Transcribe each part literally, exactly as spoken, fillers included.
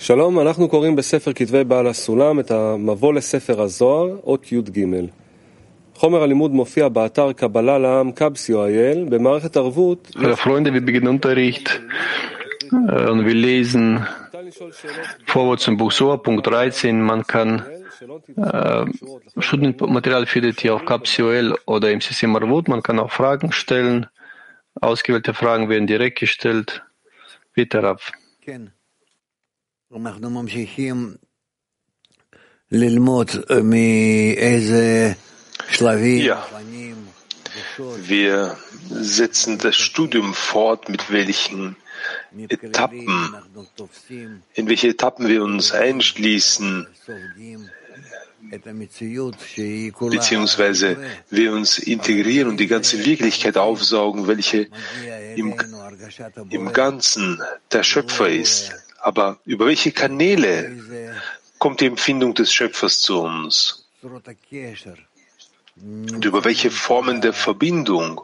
שלום, אנחנו קוראים בספר כתבי בעל הסולם את המבוא לספר הזוהר, אות י"ג. חומר הלימוד מופיע באתר קבלה לעם קבסיו אייל במערכת ערבות. Hallo Freunde, wir beginnen Unterricht und wir lesen Vorwort zum Buch Zohar, Punkt dreizehn. Man kann äh, Studienmaterial findet ihr auf Capsioel oder im System Arvut. Man kann auch Fragen stellen. Ausgewählte Fragen werden direkt gestellt. Bitte, Rav. Ja, wir setzen das Studium fort, mit welchen Etappen, in welche Etappen wir uns einschließen, beziehungsweise wir uns integrieren und die ganze Wirklichkeit aufsaugen, welche im, im Ganzen der Schöpfer ist. Aber über welche Kanäle kommt die Empfindung des Schöpfers zu uns? Und über welche Formen der Verbindung,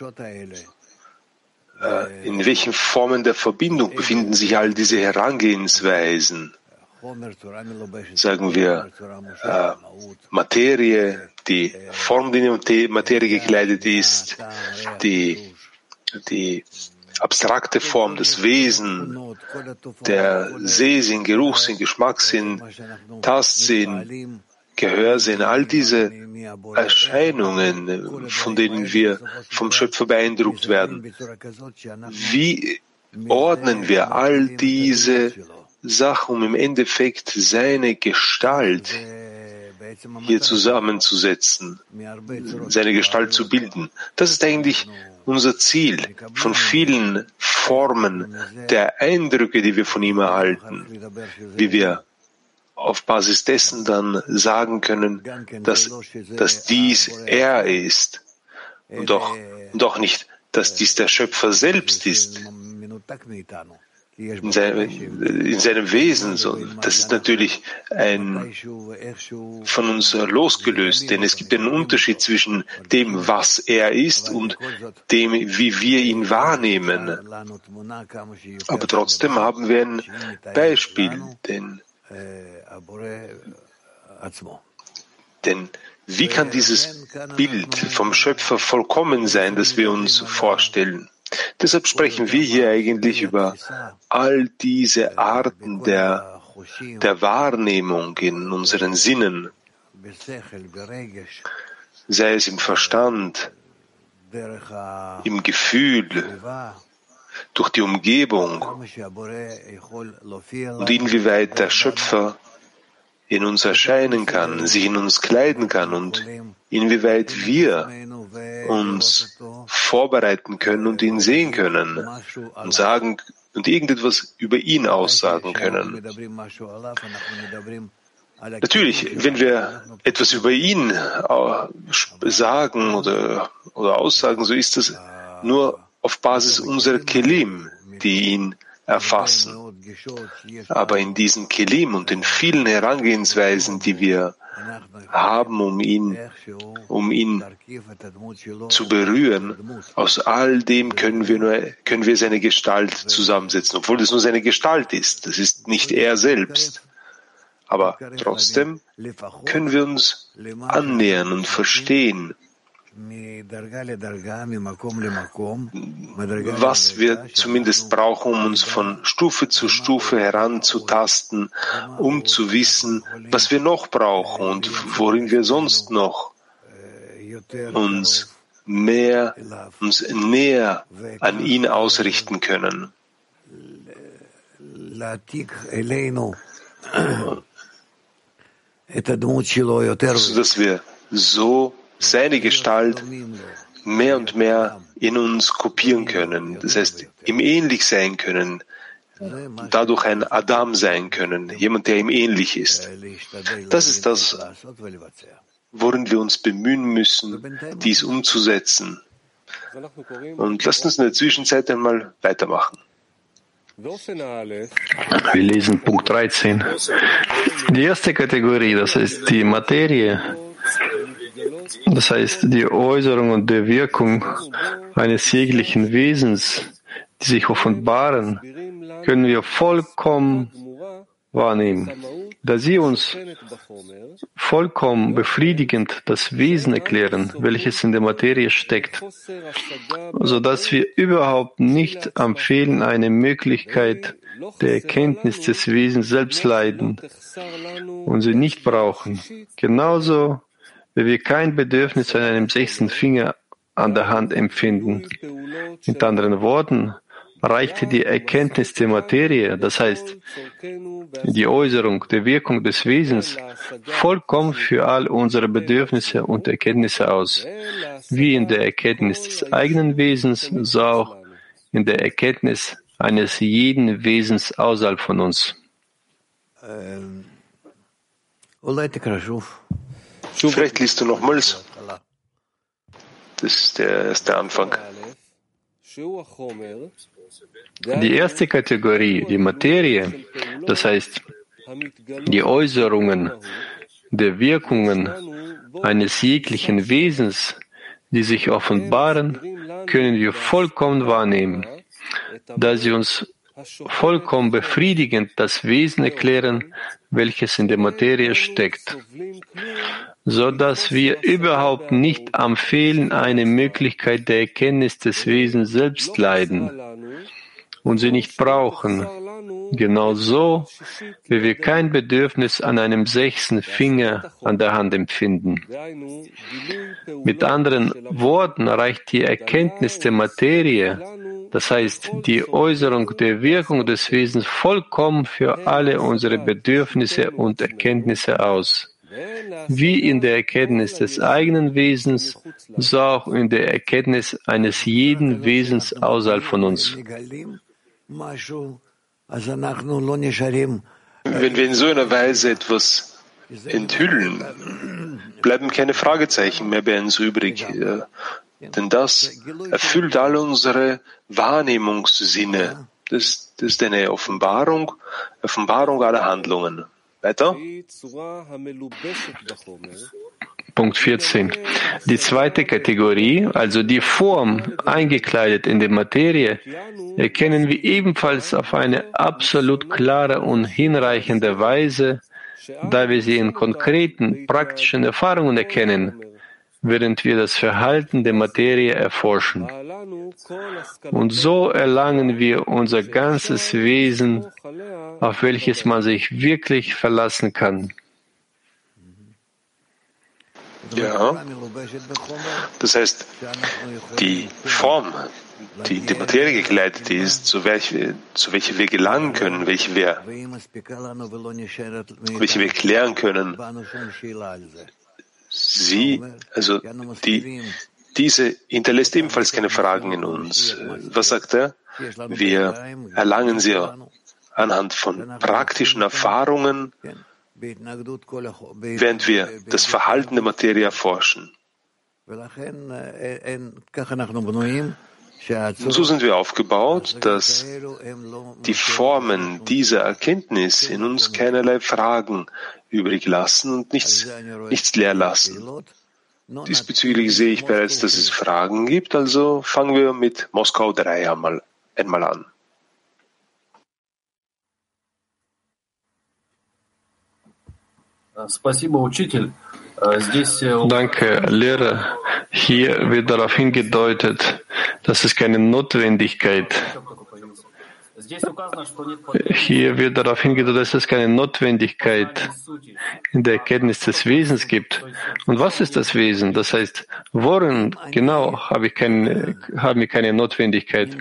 äh, in welchen Formen der Verbindung befinden sich all diese Herangehensweisen? Sagen wir äh, Materie, die Form, die in die Materie gekleidet ist, die, die abstrakte Form, das Wesen, der Sehsinn, Geruchssinn, Geschmackssinn, Tastsinn, Gehörsinn, all diese Erscheinungen, von denen wir vom Schöpfer beeindruckt werden. Wie ordnen wir all diese Sachen, um im Endeffekt seine Gestalt hier zusammenzusetzen, seine Gestalt zu bilden? Das ist eigentlich unser Ziel von vielen Formen der Eindrücke, die wir von ihm erhalten, wie wir auf Basis dessen dann sagen können, dass, dass dies er ist und doch, und doch nicht, dass dies der Schöpfer selbst ist. In seinem, in seinem Wesen. So. Das ist natürlich ein, von uns losgelöst, denn es gibt einen Unterschied zwischen dem, was er ist und dem, wie wir ihn wahrnehmen. Aber trotzdem haben wir ein Beispiel, denn, denn wie kann dieses Bild vom Schöpfer vollkommen sein, das wir uns vorstellen? Deshalb sprechen wir hier eigentlich über all diese Arten der, der Wahrnehmung in unseren Sinnen, sei es im Verstand, im Gefühl, durch die Umgebung und inwieweit der Schöpfer in uns erscheinen kann, sich in uns kleiden kann und inwieweit wir uns vorbereiten können und ihn sehen können und sagen und irgendetwas über ihn aussagen können. Natürlich, wenn wir etwas über ihn sagen oder, oder aussagen, so ist das nur auf Basis unserer Kelim, die ihn erfassen. Aber in diesen Kelim und in vielen Herangehensweisen, die wir haben, um ihn, um ihn zu berühren, aus all dem können wir nur, können wir seine Gestalt zusammensetzen, obwohl das nur seine Gestalt ist. Das ist nicht er selbst. Aber trotzdem können wir uns annähern und verstehen, was wir zumindest brauchen, um uns von Stufe zu Stufe heranzutasten, um zu wissen, was wir noch brauchen und worin wir sonst noch uns mehr, uns näher an ihn ausrichten können. Sodass wir so seine Gestalt mehr und mehr in uns kopieren können, das heißt, ihm ähnlich sein können, dadurch ein Adam sein können, jemand, der ihm ähnlich ist. Das ist das, worin wir uns bemühen müssen, dies umzusetzen. Und lasst uns in der Zwischenzeit einmal weitermachen. Wir lesen Punkt dreizehn. Die erste Kategorie, das heißt die Materie, das heißt die Äußerung und die Wirkung eines jeglichen Wesens, die sich offenbaren, können wir vollkommen wahrnehmen, da sie uns vollkommen befriedigend das Wesen erklären, welches in der Materie steckt, sodass wir überhaupt nicht am Fehlen einer Möglichkeit der Erkenntnis des Wesens selbst leiden und sie nicht brauchen, genauso wie wir kein Bedürfnis an einem sechsten Finger an der Hand empfinden. Mit anderen Worten, reichte die Erkenntnis der Materie, das heißt die Äußerung der Wirkung des Wesens, vollkommen für all unsere Bedürfnisse und Erkenntnisse aus, wie in der Erkenntnis des eigenen Wesens, so auch in der Erkenntnis eines jeden Wesens außerhalb von uns. Vielleicht liest du nochmals. Das ist der erste Anfang. Die erste Kategorie, die Materie, das heißt die Äußerungen der Wirkungen eines jeglichen Wesens, die sich offenbaren, können wir vollkommen wahrnehmen, da sie uns vollkommen befriedigend das Wesen erklären, welches in der Materie steckt, so dass wir überhaupt nicht am Fehlen einer Möglichkeit der Erkenntnis des Wesens selbst leiden und sie nicht brauchen, genauso wie wir kein Bedürfnis an einem sechsten Finger an der Hand empfinden. Mit anderen Worten reicht die Erkenntnis der Materie, das heißt die Äußerung der Wirkung des Wesens, vollkommen für alle unsere Bedürfnisse und Erkenntnisse aus, wie in der Erkenntnis des eigenen Wesens, so auch in der Erkenntnis eines jeden Wesens außerhalb von uns. Wenn wir in so einer Weise etwas enthüllen, bleiben keine Fragezeichen mehr bei uns übrig. Denn das erfüllt all unsere Wahrnehmungssinne. Das, das ist eine Offenbarung, Offenbarung aller Handlungen. Weiter. Punkt vierzehn. Die zweite Kategorie, also die Form, eingekleidet in der Materie, erkennen wir ebenfalls auf eine absolut klare und hinreichende Weise, da wir sie in konkreten, praktischen Erfahrungen erkennen, während wir das Verhalten der Materie erforschen. Und so erlangen wir unser ganzes Wesen, auf welches man sich wirklich verlassen kann. Ja, das heißt, die Form, die in die Materie gekleidet ist, zu welcher, zu welcher wir gelangen können, welche wir, welche wir klären können, sie, also die, diese hinterlässt ebenfalls keine Fragen in uns. Was sagt er? Wir erlangen sie anhand von praktischen Erfahrungen, während wir das Verhalten der Materie erforschen. Und so sind wir aufgebaut, dass die Formen dieser Erkenntnis in uns keinerlei Fragen übrig lassen und nichts, nichts leer lassen. Diesbezüglich sehe ich bereits, dass es Fragen gibt, also fangen wir mit Moskau drei einmal, einmal an. Danke, Lehrer. Hier wird darauf hingedeutet, dass es keine Notwendigkeit Hier wird darauf hingedeutet, dass es keine Notwendigkeit in der Erkenntnis des Wesens gibt. Und was ist das Wesen? Das heißt, worin genau habe ich keine, haben wir keine Notwendigkeit?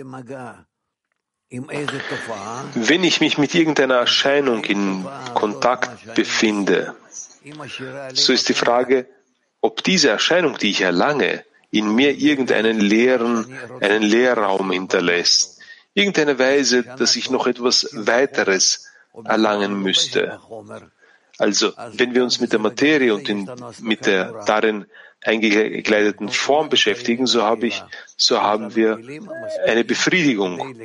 Wenn ich mich mit irgendeiner Erscheinung in Kontakt befinde, so ist die Frage, ob diese Erscheinung, die ich erlange, in mir irgendeinen leeren, einen Leerraum hinterlässt. Irgendeine Weise, dass ich noch etwas Weiteres erlangen müsste. Also, wenn wir uns mit der Materie und in, mit der darin eingekleideten Form beschäftigen, so, habe ich, so haben wir eine Befriedigung.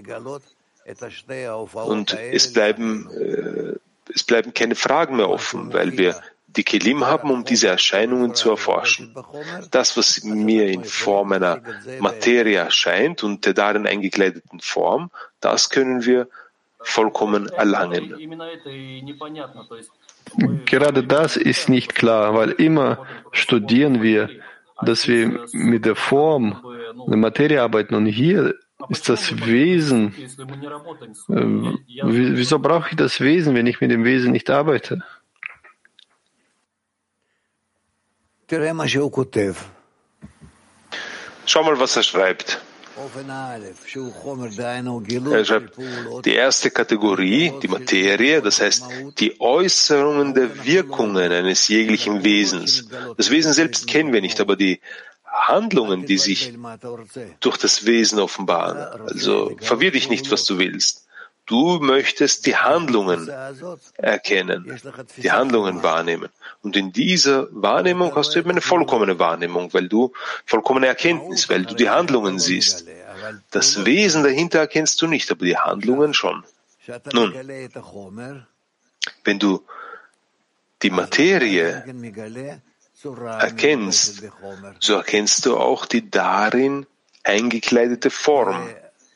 Und es bleiben, äh, es bleiben keine Fragen mehr offen, weil wir die Kelim haben, um diese Erscheinungen zu erforschen. Das, was mir in Form einer Materie erscheint und der darin eingekleideten Form, das können wir vollkommen erlangen. Gerade das ist nicht klar, weil immer studieren wir, dass wir mit der Form der Materie arbeiten und hier ist das Wesen. Äh, wieso brauche ich das Wesen, wenn ich mit dem Wesen nicht arbeite? Schau mal, was er schreibt. Er schreibt, die erste Kategorie, die Materie, das heißt die Äußerungen der Wirkungen eines jeglichen Wesens. Das Wesen selbst kennen wir nicht, aber die Handlungen, die sich durch das Wesen offenbaren. Also verwirr dich nicht, was du willst. Du möchtest die Handlungen erkennen, die Handlungen wahrnehmen. Und in dieser Wahrnehmung hast du eben eine vollkommene Wahrnehmung, weil du vollkommene Erkenntnis, weil du die Handlungen siehst. Das Wesen dahinter erkennst du nicht, aber die Handlungen schon. Nun, wenn du die Materie erkennst, so erkennst du auch die darin eingekleidete Form.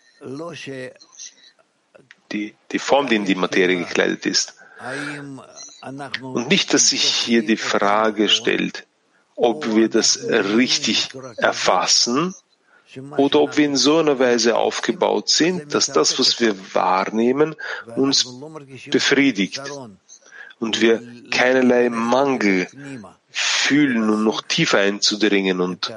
Die, die Form, die in die Materie gekleidet ist. Und nicht, dass sich hier die Frage stellt, ob wir das richtig erfassen oder ob wir in so einer Weise aufgebaut sind, dass das, was wir wahrnehmen, uns befriedigt und wir keinerlei Mangel fühlen, um noch tiefer einzudringen und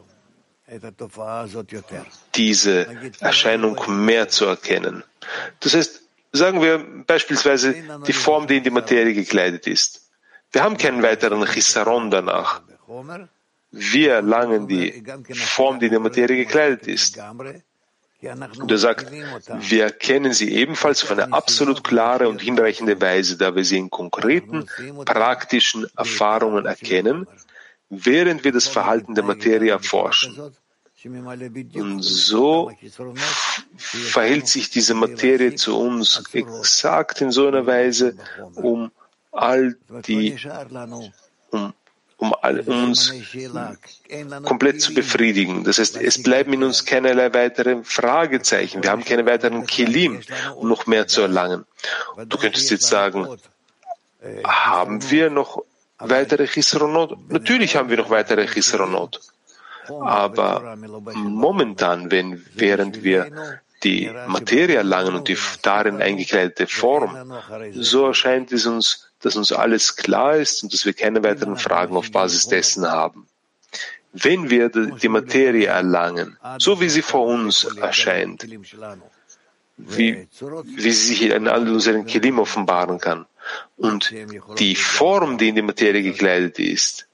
diese Erscheinung mehr zu erkennen. Das heißt, sagen wir beispielsweise die Form, die in die Materie gekleidet ist. Wir haben keinen weiteren Chisaron danach. Wir erlangen die Form, die in der Materie gekleidet ist. Und er sagt, wir erkennen sie ebenfalls auf eine absolut klare und hinreichende Weise, da wir sie in konkreten, praktischen Erfahrungen erkennen, während wir das Verhalten der Materie erforschen. Und so verhält sich diese Materie zu uns exakt in so einer Weise, um all die, um, um, all, um uns komplett zu befriedigen. Das heißt, es bleiben in uns keinerlei weitere Fragezeichen. Wir haben keine weiteren Kelim, um noch mehr zu erlangen. Du könntest jetzt sagen, haben wir noch weitere Chisronot? Natürlich haben wir noch weitere Chisronot. Aber momentan, wenn, während wir die Materie erlangen und die darin eingekleidete Form, so erscheint es uns, dass uns alles klar ist und dass wir keine weiteren Fragen auf Basis dessen haben. Wenn wir die Materie erlangen, so wie sie vor uns erscheint, wie, wie sie sich in all unseren Kelim offenbaren kann, und die Form, die in die Materie gekleidet ist,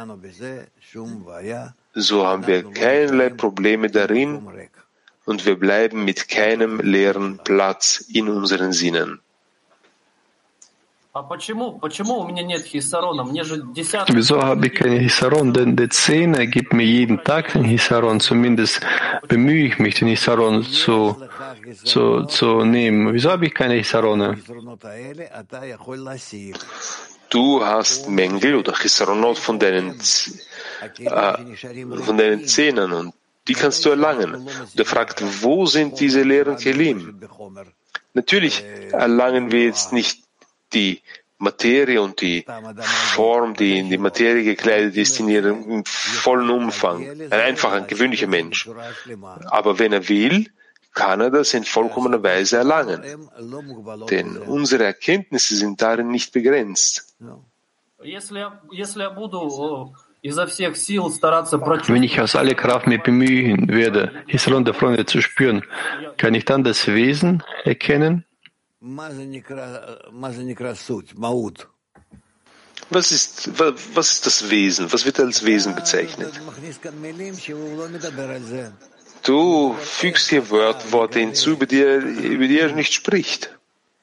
so haben wir keinerlei Probleme darin und wir bleiben mit keinem leeren Platz in unseren Sinnen. Wieso habe ich keine Hisaron? Denn der Zehner gibt mir jeden Tag einen Hisaron. Zumindest bemühe ich mich, den Hisaron zu, zu, zu nehmen. Wieso habe ich keine Hisarone? Du hast Mängel oder Chisaronot von deinen, äh, von deinen Zehnern und die kannst du erlangen. Und er fragt, wo sind diese leeren Kelim? Natürlich erlangen wir jetzt nicht die Materie und die Form, die in die Materie gekleidet ist, in ihrem vollen Umfang. Ein einfacher, ein gewöhnlicher Mensch. Aber wenn er will, kann er das in vollkommener Weise erlangen. Denn unsere Erkenntnisse sind darin nicht begrenzt. Wenn ich aus aller Kraft mich bemühen werde, Hisron der Freunde zu spüren, kann ich dann das Wesen erkennen? Was ist, was ist das Wesen? Was wird als Wesen bezeichnet? Du fügst hier Wort, Worte hinzu, über die, über die er nicht spricht.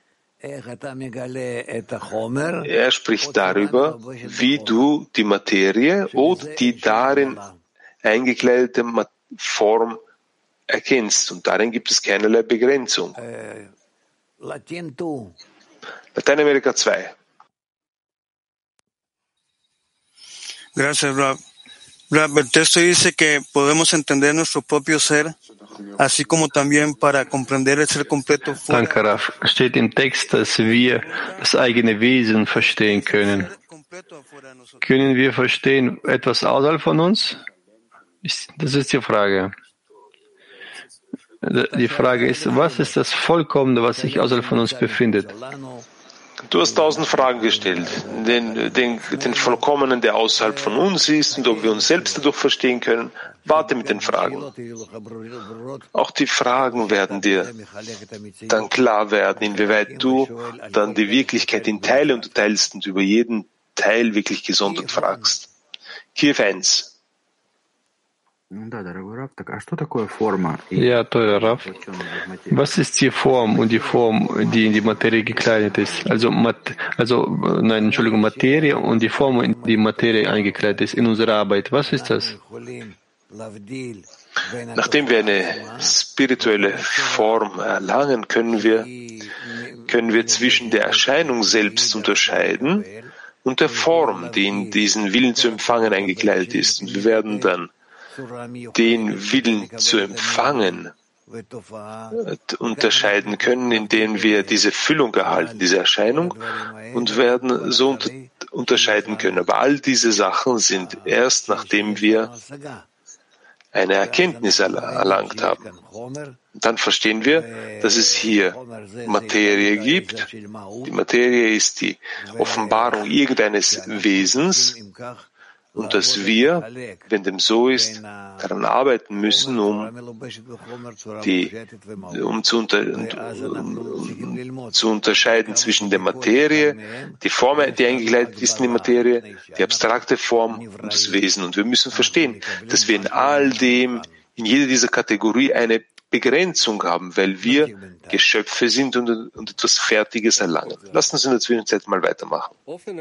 Er spricht darüber, wie du die Materie oder die darin eingekleidete Form erkennst. Und darin gibt es keinerlei Begrenzung. Lateinamerika zwei. Gracias, Rab. El texto dice que podemos entender nuestro propio ser, así como también para comprender el ser completo fuera. Danke, Raf. Steht im Text, dass wir das eigene Wesen verstehen können. Können wir verstehen etwas außerhalb von uns? Das ist die Frage. Die Frage ist, was ist das Vollkommene, was sich außerhalb von uns befindet? Du hast tausend Fragen gestellt. Den, den, den Vollkommenen, der außerhalb von uns ist und ob wir uns selbst dadurch verstehen können. Warte mit den Fragen. Auch die Fragen werden dir dann klar werden, inwieweit du dann die Wirklichkeit in Teile unterteilst und über jeden Teil wirklich gesondert fragst. Kiew eins. Ja, teuer Raff. Was ist die Form und die Form, die in die Materie gekleidet ist? Also, also nein, Entschuldigung, Materie und die Form, in die Materie eingekleidet ist in unserer Arbeit. Was ist das? Nachdem wir eine spirituelle Form erlangen, können wir, können wir zwischen der Erscheinung selbst unterscheiden und der Form, die in diesen Willen zu empfangen eingekleidet ist. Und wir werden dann den Willen zu empfangen unterscheiden können, indem wir diese Füllung erhalten, diese Erscheinung, und werden so unter, unterscheiden können. Aber all diese Sachen sind erst, nachdem wir eine Erkenntnis erlangt haben. Dann verstehen wir, dass es hier Materie gibt. Die Materie ist die Offenbarung irgendeines Wesens, und dass wir, wenn dem so ist, daran arbeiten müssen, um, die, um, zu, unter, um zu unterscheiden zwischen der Materie, die Form, die eingekleidet ist in die Materie, die abstrakte Form und das Wesen. Und wir müssen verstehen, dass wir in all dem, in jeder dieser Kategorie eine Begrenzung haben, weil wir Geschöpfe sind und, und etwas Fertiges erlangen. Lassen Sie uns in der Zwischenzeit mal weitermachen.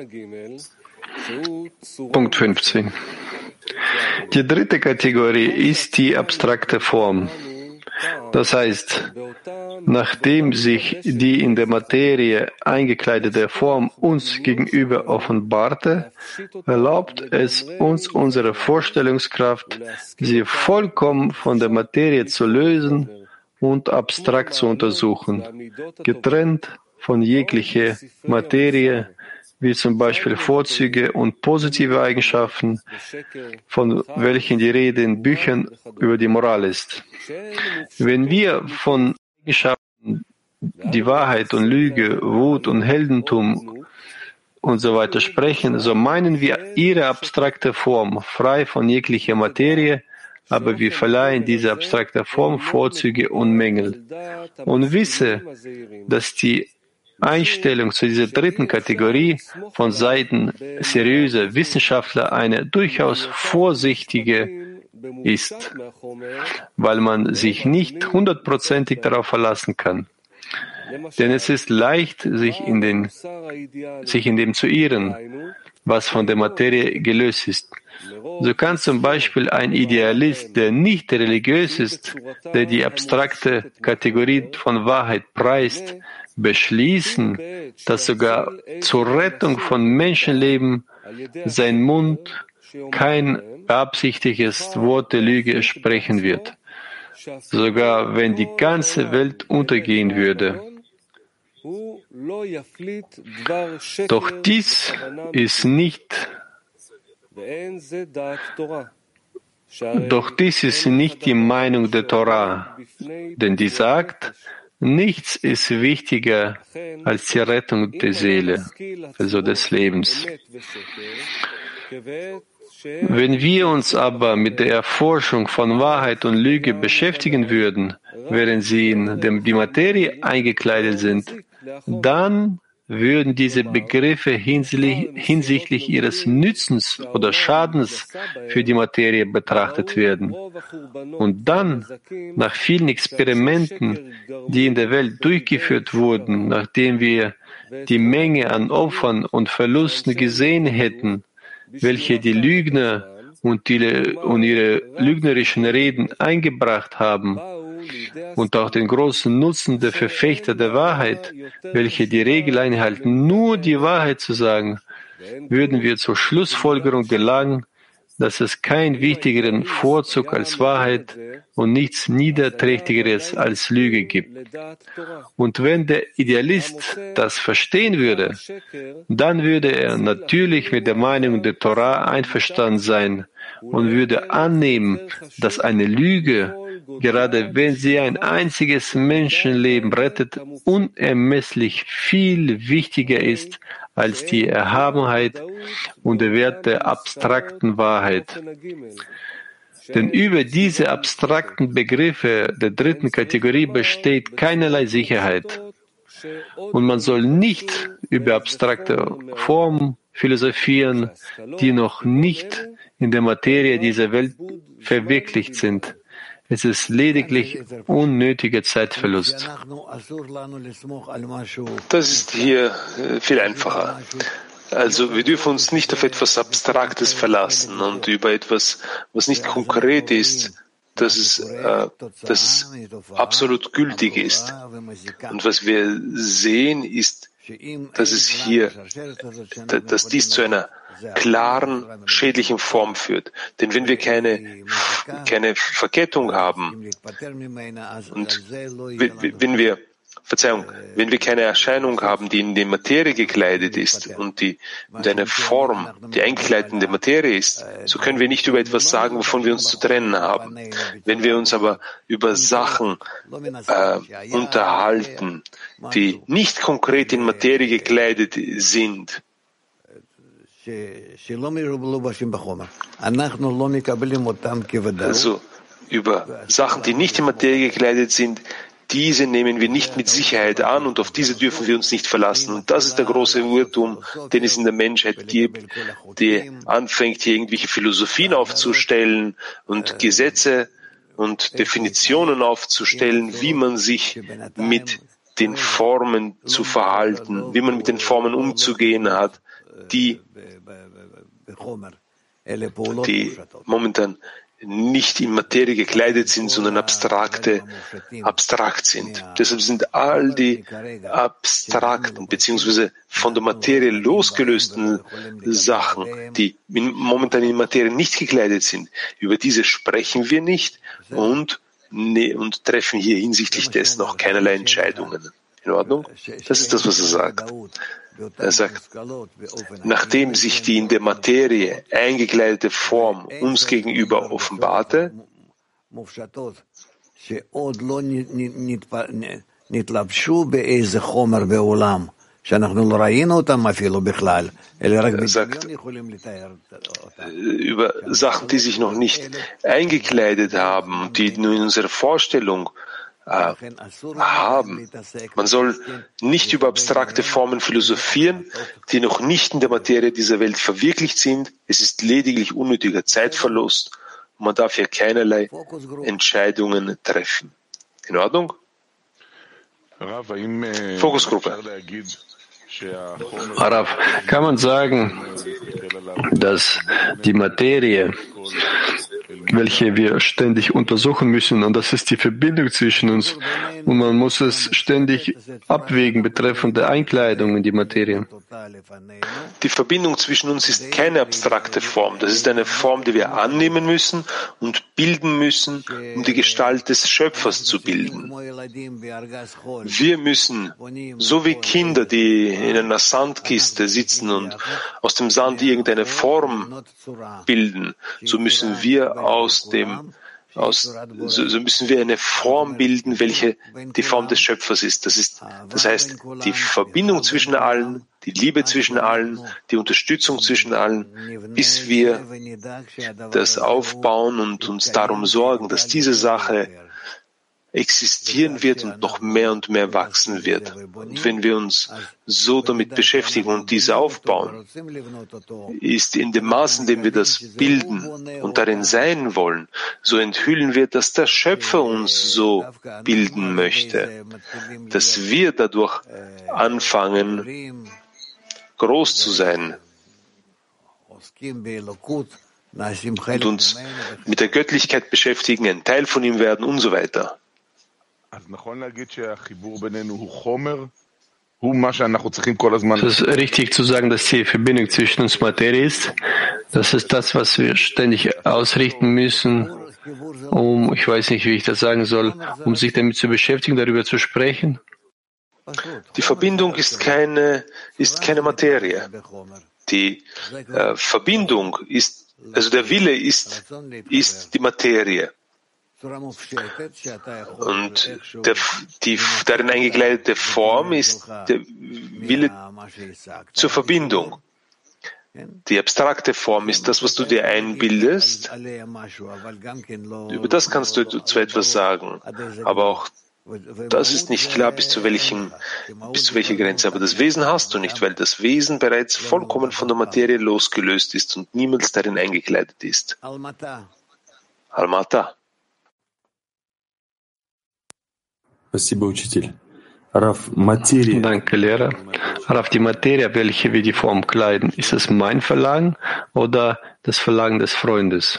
Punkt fünfzehn. Die dritte Kategorie ist die abstrakte Form. Das heißt, nachdem sich die in der Materie eingekleidete Form uns gegenüber offenbarte, erlaubt es uns unsere Vorstellungskraft, sie vollkommen von der Materie zu lösen und abstrakt zu untersuchen, getrennt von jeglicher Materie, wie zum Beispiel Vorzüge und positive Eigenschaften, von welchen die Rede in Büchern über die Moral ist. Wenn wir von Eigenschaften, die Wahrheit und Lüge, Wut und Heldentum und so weiter sprechen, so meinen wir ihre abstrakte Form, frei von jeglicher Materie, aber wir verleihen dieser abstrakten Form Vorzüge und Mängel. Und wisse, dass die Einstellung zu dieser dritten Kategorie von Seiten seriöser Wissenschaftler eine durchaus vorsichtige ist, weil man sich nicht hundertprozentig darauf verlassen kann. Denn es ist leicht, sich in, den, sich in dem zu irren, was von der Materie gelöst ist. So kann zum Beispiel ein Idealist, der nicht religiös ist, der die abstrakte Kategorie von Wahrheit preist, beschließen, dass sogar zur Rettung von Menschenleben sein Mund kein beabsichtigtes Wort der Lüge sprechen wird, sogar wenn die ganze Welt untergehen würde. Doch dies ist nicht Doch dies ist nicht die Meinung der Torah, denn die sagt, nichts ist wichtiger als die Rettung der Seele, also des Lebens. Wenn wir uns aber mit der Erforschung von Wahrheit und Lüge beschäftigen würden, während sie in die Materie eingekleidet sind, dann würden diese Begriffe hinsichtlich ihres Nützens oder Schadens für die Materie betrachtet werden. Und dann, nach vielen Experimenten, die in der Welt durchgeführt wurden, nachdem wir die Menge an Opfern und Verlusten gesehen hätten, welche die Lügner und, die, und ihre lügnerischen Reden eingebracht haben, und auch den großen Nutzen der Verfechter der Wahrheit, welche die Regel einhalten, nur die Wahrheit zu sagen, würden wir zur Schlussfolgerung gelangen, dass es keinen wichtigeren Vorzug als Wahrheit und nichts Niederträchtigeres als Lüge gibt. Und wenn der Idealist das verstehen würde, dann würde er natürlich mit der Meinung der Torah einverstanden sein und würde annehmen, dass eine Lüge, gerade wenn sie ein einziges Menschenleben rettet, unermesslich viel wichtiger ist als die Erhabenheit und der Wert der abstrakten Wahrheit. Denn über diese abstrakten Begriffe der dritten Kategorie besteht keinerlei Sicherheit. Und man soll nicht über abstrakte Formen philosophieren, die noch nicht in der Materie dieser Welt verwirklicht sind. Es ist lediglich unnötiger Zeitverlust. Das ist hier viel einfacher. Also wir dürfen uns nicht auf etwas Abstraktes verlassen und über etwas, was nicht konkret ist, dass es, äh, dass es absolut gültig ist. Und was wir sehen, ist, dass es hier, dass dies zu einer klaren, schädlichen Form führt. Denn wenn wir keine, keine Verkettung haben und wenn wir, Verzeihung, wenn wir keine Erscheinung haben, die in die Materie gekleidet ist und die und eine Form, die eingekleidet in der Materie ist, so können wir nicht über etwas sagen, wovon wir uns zu trennen haben. Wenn wir uns aber über Sachen äh, unterhalten, die nicht konkret in Materie gekleidet sind, also über Sachen, die nicht in Materie gekleidet sind, diese nehmen wir nicht mit Sicherheit an und auf diese dürfen wir uns nicht verlassen. Und das ist der große Irrtum, den es in der Menschheit gibt, die anfängt, hier irgendwelche Philosophien aufzustellen und Gesetze und Definitionen aufzustellen, wie man sich mit den Formen zu verhalten, wie man mit den Formen umzugehen hat, die, die momentan nicht in Materie gekleidet sind, sondern abstrakte, abstrakt sind. Deshalb sind all die abstrakten beziehungsweise von der Materie losgelösten Sachen, die momentan in Materie nicht gekleidet sind, über diese sprechen wir nicht und, ne, und treffen hier hinsichtlich dessen auch keinerlei Entscheidungen. In Ordnung? Das ist das, was er sagt. Er sagt, nachdem sich die in der Materie eingekleidete Form uns gegenüber offenbarte, er sagt, über Sachen, die sich noch nicht eingekleidet haben, die nur in unserer Vorstellung haben. Man soll nicht über abstrakte Formen philosophieren, die noch nicht in der Materie dieser Welt verwirklicht sind. Es ist lediglich unnötiger Zeitverlust und man darf hier keinerlei Entscheidungen treffen. In Ordnung? Fokusgruppe. Rav, kann man sagen, dass die Materie, welche wir ständig untersuchen müssen, und das ist die Verbindung zwischen uns, und man muss es ständig abwägen betreffend der Einkleidung in die Materie. Die Verbindung zwischen uns ist keine abstrakte Form. Das ist eine Form, die wir annehmen müssen und bilden müssen, um die Gestalt des Schöpfers zu bilden. Wir müssen, so wie Kinder, die in einer Sandkiste sitzen und aus dem Sand irgendeine Form bilden, so müssen wir aus dem Aus, so, so müssen wir eine Form bilden, welche die Form des Schöpfers ist. Das ist, das heißt, die Verbindung zwischen allen, die Liebe zwischen allen, die Unterstützung zwischen allen, bis wir das aufbauen und uns darum sorgen, dass diese Sache existieren wird und noch mehr und mehr wachsen wird. Und wenn wir uns so damit beschäftigen und diese aufbauen, ist in dem Maß, in dem wir das bilden und darin sein wollen, so enthüllen wir, dass der Schöpfer uns so bilden möchte, dass wir dadurch anfangen, groß zu sein und uns mit der Göttlichkeit beschäftigen, ein Teil von ihm werden und so weiter. Es ist richtig zu sagen, dass die Verbindung zwischen uns Materie ist. Das ist das, was wir ständig ausrichten müssen, um, ich weiß nicht, wie ich das sagen soll, um sich damit zu beschäftigen, darüber zu sprechen. Die Verbindung ist keine, ist keine Materie. Die äh, Verbindung ist, also der Wille ist, ist die Materie. Und der, die darin eingekleidete Form ist der Wille zur Verbindung. Die abstrakte Form ist das, was du dir einbildest. Über das kannst du zwar etwas sagen, aber auch das ist nicht klar, bis zu welchem, bis zu welcher Grenze. Aber das Wesen hast du nicht, weil das Wesen bereits vollkommen von der Materie losgelöst ist und niemals darin eingekleidet ist. Almata. Danke, Lehrer. Rav, die Materie, welche wir die Form kleiden, ist es mein Verlangen oder das Verlangen des Freundes?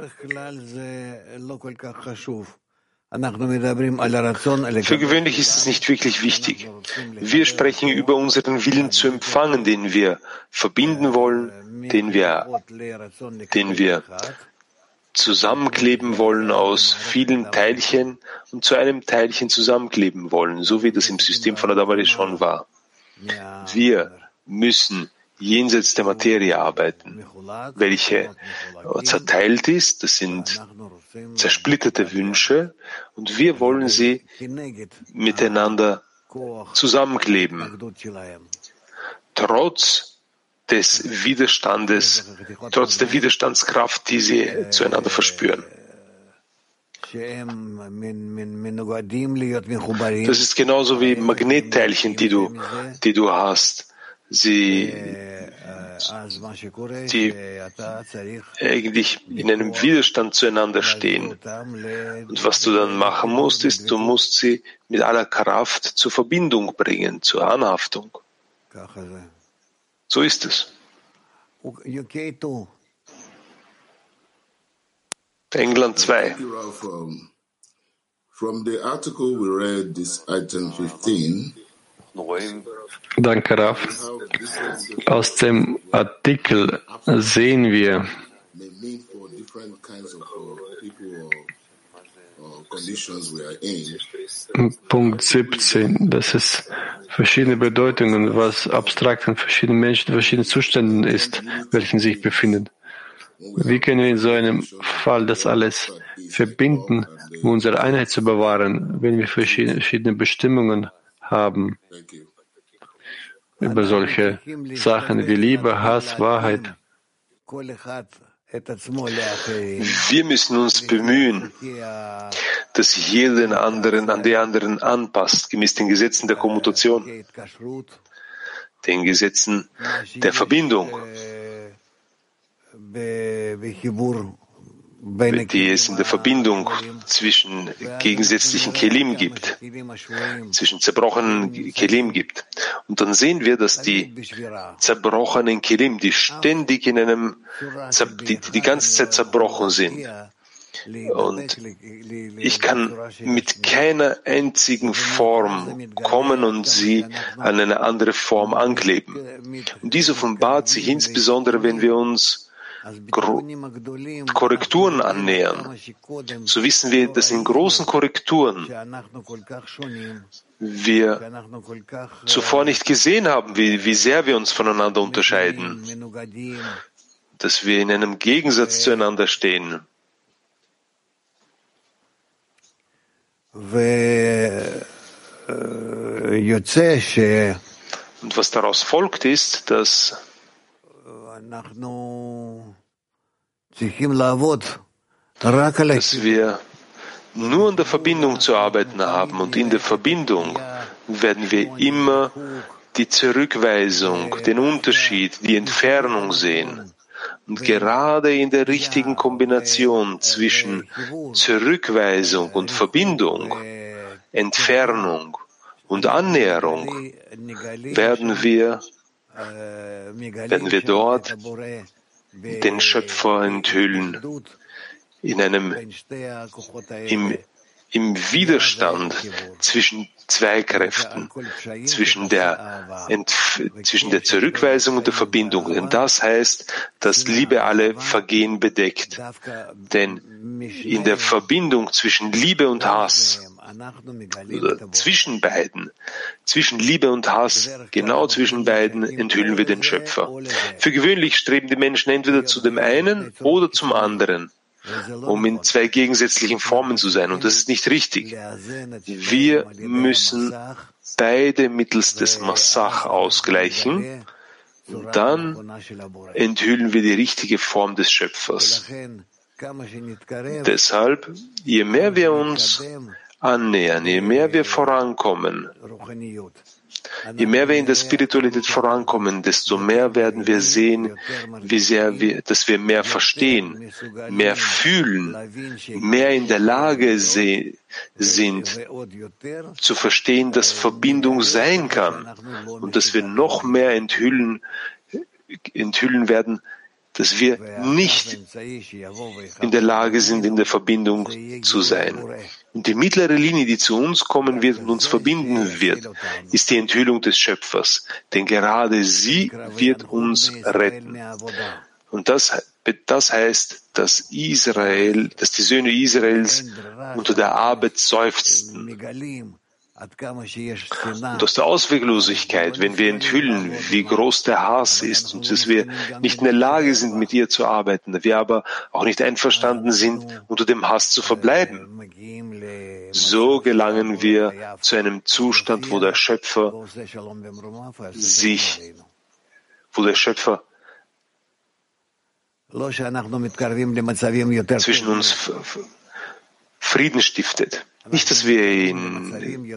Für gewöhnlich ist es nicht wirklich wichtig. Wir sprechen über unseren Willen zu empfangen, den wir verbinden wollen, den wir, den wir zusammenkleben wollen aus vielen Teilchen und zu einem Teilchen zusammenkleben wollen, so wie das im System von Adam Arishon war. Wir müssen jenseits der Materie arbeiten, welche zerteilt ist. Das sind zersplitterte Wünsche und wir wollen sie miteinander zusammenkleben, trotz des Widerstandes, trotz der Widerstandskraft, die sie zueinander verspüren. Das ist genauso wie Magnetteilchen, die du, die du hast. Sie, die eigentlich in einem Widerstand zueinander stehen. Und was du dann machen musst, ist, du musst sie mit aller Kraft zur Verbindung bringen, zur Anhaftung. So ist es. England zwei. From the article we read, this item fifteen. Danke, Rav. Aus dem Artikel sehen wir, Punkt siebzehn, dass es verschiedene Bedeutungen, was abstrakt an verschiedenen Menschen, in verschiedenen Zuständen ist, welchen sich befinden. Wie können wir in so einem Fall das alles verbinden, um unsere Einheit zu bewahren, wenn wir verschiedene Bestimmungen haben über solche Sachen wie Liebe, Hass, Wahrheit? Wir müssen uns bemühen, dass sich jeder den anderen an die anderen anpasst, gemäß den Gesetzen der Kommutation, den Gesetzen der Verbindung, die es in der Verbindung zwischen gegensätzlichen Kelim gibt, zwischen zerbrochenen Kelim gibt. Und dann sehen wir, dass die zerbrochenen Kelim, die ständig in einem, die, die ganze Zeit zerbrochen sind. Und ich kann mit keiner einzigen Form kommen und sie an eine andere Form ankleben. Und dies offenbart sich insbesondere, wenn wir uns Korrekturen annähern. So wissen wir, dass in großen Korrekturen wir zuvor nicht gesehen haben, wie, wie sehr wir uns voneinander unterscheiden, dass wir in einem Gegensatz zueinander stehen. Und was daraus folgt, ist, dass dass wir nur an der Verbindung zu arbeiten haben und in der Verbindung werden wir immer die Zurückweisung, den Unterschied, die Entfernung sehen. Und gerade in der richtigen Kombination zwischen Zurückweisung und Verbindung, Entfernung und Annäherung werden wir, werden wir dort den Schöpfer enthüllen in einem, im, im Widerstand zwischen zwei Kräften, zwischen der, Entf- zwischen der Zurückweisung und der Verbindung. Denn das heißt, dass Liebe alle Vergehen bedeckt. Denn in der Verbindung zwischen Liebe und Hass, oder zwischen beiden, zwischen Liebe und Hass, genau zwischen beiden, enthüllen wir den Schöpfer. Für gewöhnlich streben die Menschen entweder zu dem einen oder zum anderen, um in zwei gegensätzlichen Formen zu sein. Und das ist nicht richtig. Wir müssen beide mittels des Massach ausgleichen. Und dann enthüllen wir die richtige Form des Schöpfers. Deshalb, je mehr wir uns annähern, je mehr wir vorankommen, je mehr wir in der Spiritualität vorankommen, desto mehr werden wir sehen, wie sehr wir, dass wir mehr verstehen, mehr fühlen, mehr in der Lage se- sind, zu verstehen, dass Verbindung sein kann und dass wir noch mehr enthüllen, enthüllen werden, dass wir nicht in der Lage sind, in der Verbindung zu sein. Und die mittlere Linie, die zu uns kommen wird und uns verbinden wird, ist die Enthüllung des Schöpfers. Denn gerade sie wird uns retten. Und das, das heißt, dass Israel, dass die Söhne Israels unter der Arbeit seufzten. Und aus der Ausweglosigkeit, wenn wir enthüllen, wie groß der Hass ist und dass wir nicht in der Lage sind, mit ihr zu arbeiten, wir aber auch nicht einverstanden sind, unter dem Hass zu verbleiben, so gelangen wir zu einem Zustand, wo der Schöpfer sich, wo der Schöpfer zwischen uns Frieden stiftet. Nicht, dass wir in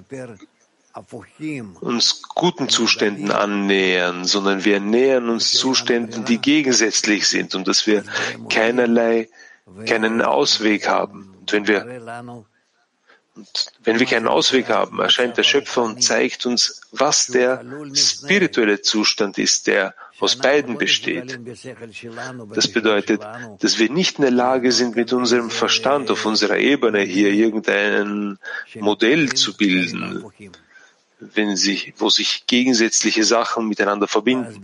uns guten Zuständen annähern, sondern wir nähern uns Zuständen, die gegensätzlich sind und dass wir keinerlei, keinen Ausweg haben. Und wenn wir, und wenn wir keinen Ausweg haben, erscheint der Schöpfer und zeigt uns, was der spirituelle Zustand ist, der aus beiden besteht. Das bedeutet, dass wir nicht in der Lage sind, mit unserem Verstand auf unserer Ebene hier irgendein Modell zu bilden, wenn sich, wo sich gegensätzliche Sachen miteinander verbinden.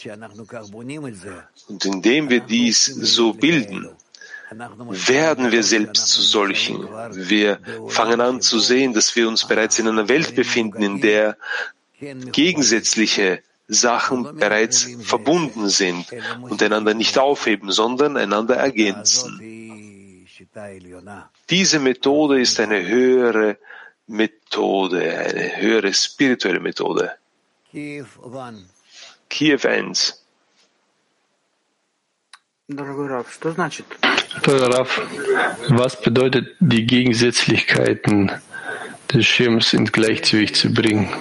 Und indem wir dies so bilden, werden wir selbst zu solchen. Wir fangen an zu sehen, dass wir uns bereits in einer Welt befinden, in der gegensätzliche Sachen bereits verbunden sind und einander nicht aufheben, sondern einander ergänzen. Diese Methode ist eine höhere Methode, eine höhere spirituelle Methode. Kiew eins. Teurer Rav, was bedeutet, die Gegensätzlichkeiten des Schirms in Gleichgewicht zu bringen?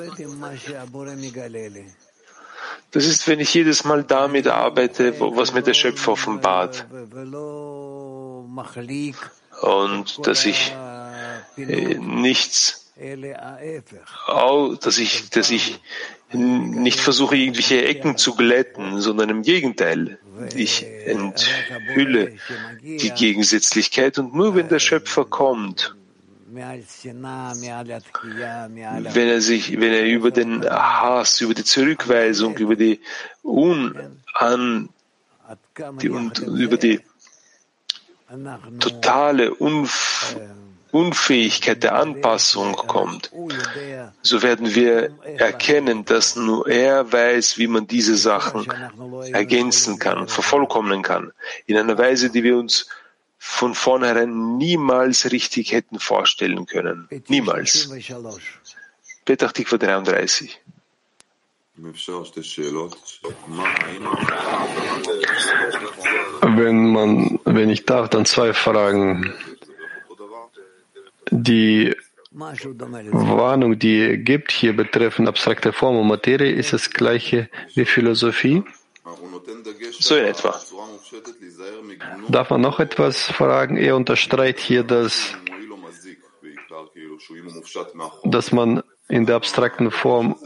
Das ist, wenn ich jedes Mal damit arbeite, was mir der Schöpfer offenbart. Und dass ich äh, nichts, dass ich, dass ich nicht versuche, irgendwelche Ecken zu glätten, sondern im Gegenteil. Ich enthülle die Gegensätzlichkeit und nur wenn der Schöpfer kommt, wenn er sich, wenn er über den Hass, über die Zurückweisung, über die Unan, die, und über die totale Unf Unfähigkeit der Anpassung kommt, so werden wir erkennen, dass nur er weiß, wie man diese Sachen ergänzen kann, vervollkommnen kann, in einer Weise, die wir uns von vornherein niemals richtig hätten vorstellen können. Niemals. Petach Tikva dreiunddreißig. Wenn man, wenn ich darf, dann zwei Fragen. Die Warnung, die ihr gibt hier betreffend abstrakte Form und Materie, ist das gleiche wie Philosophie? So in etwa. Darf man noch etwas fragen? Er unterstreicht hier, dass, dass man in der abstrakten Form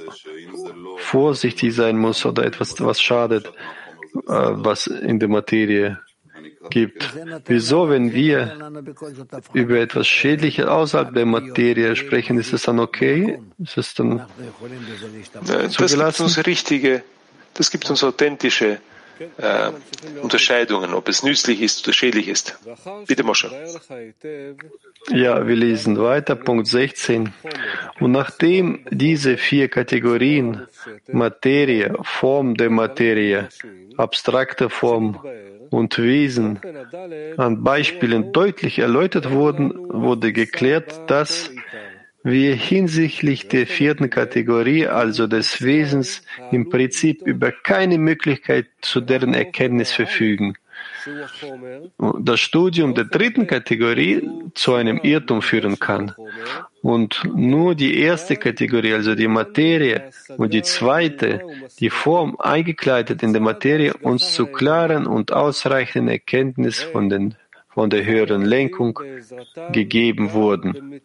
vorsichtig sein muss oder etwas, was schadet, was in der Materie gibt. Wieso, wenn wir über etwas Schädliches außerhalb der Materie sprechen, ist es dann okay? Ist es dann das gibt uns richtige, das gibt uns authentische äh, Unterscheidungen, ob es nützlich ist oder schädlich ist. Bitte, Moshe. Ja, wir lesen weiter, Punkt sechzehn. Und nachdem diese vier Kategorien, Materie, Form der Materie, abstrakte Form und Wesen, an Beispielen deutlich erläutert wurden, wurde geklärt, dass wir hinsichtlich der vierten Kategorie, also des Wesens, im Prinzip über keine Möglichkeit zu deren Erkenntnis verfügen. Das Studium der dritten Kategorie zu einem Irrtum führen kann und nur die erste Kategorie, also die Materie, und die zweite, die Form, eingekleidet in der Materie, uns zu klaren und ausreichenden Erkenntnis von, den, von der höheren Lenkung gegeben wurden.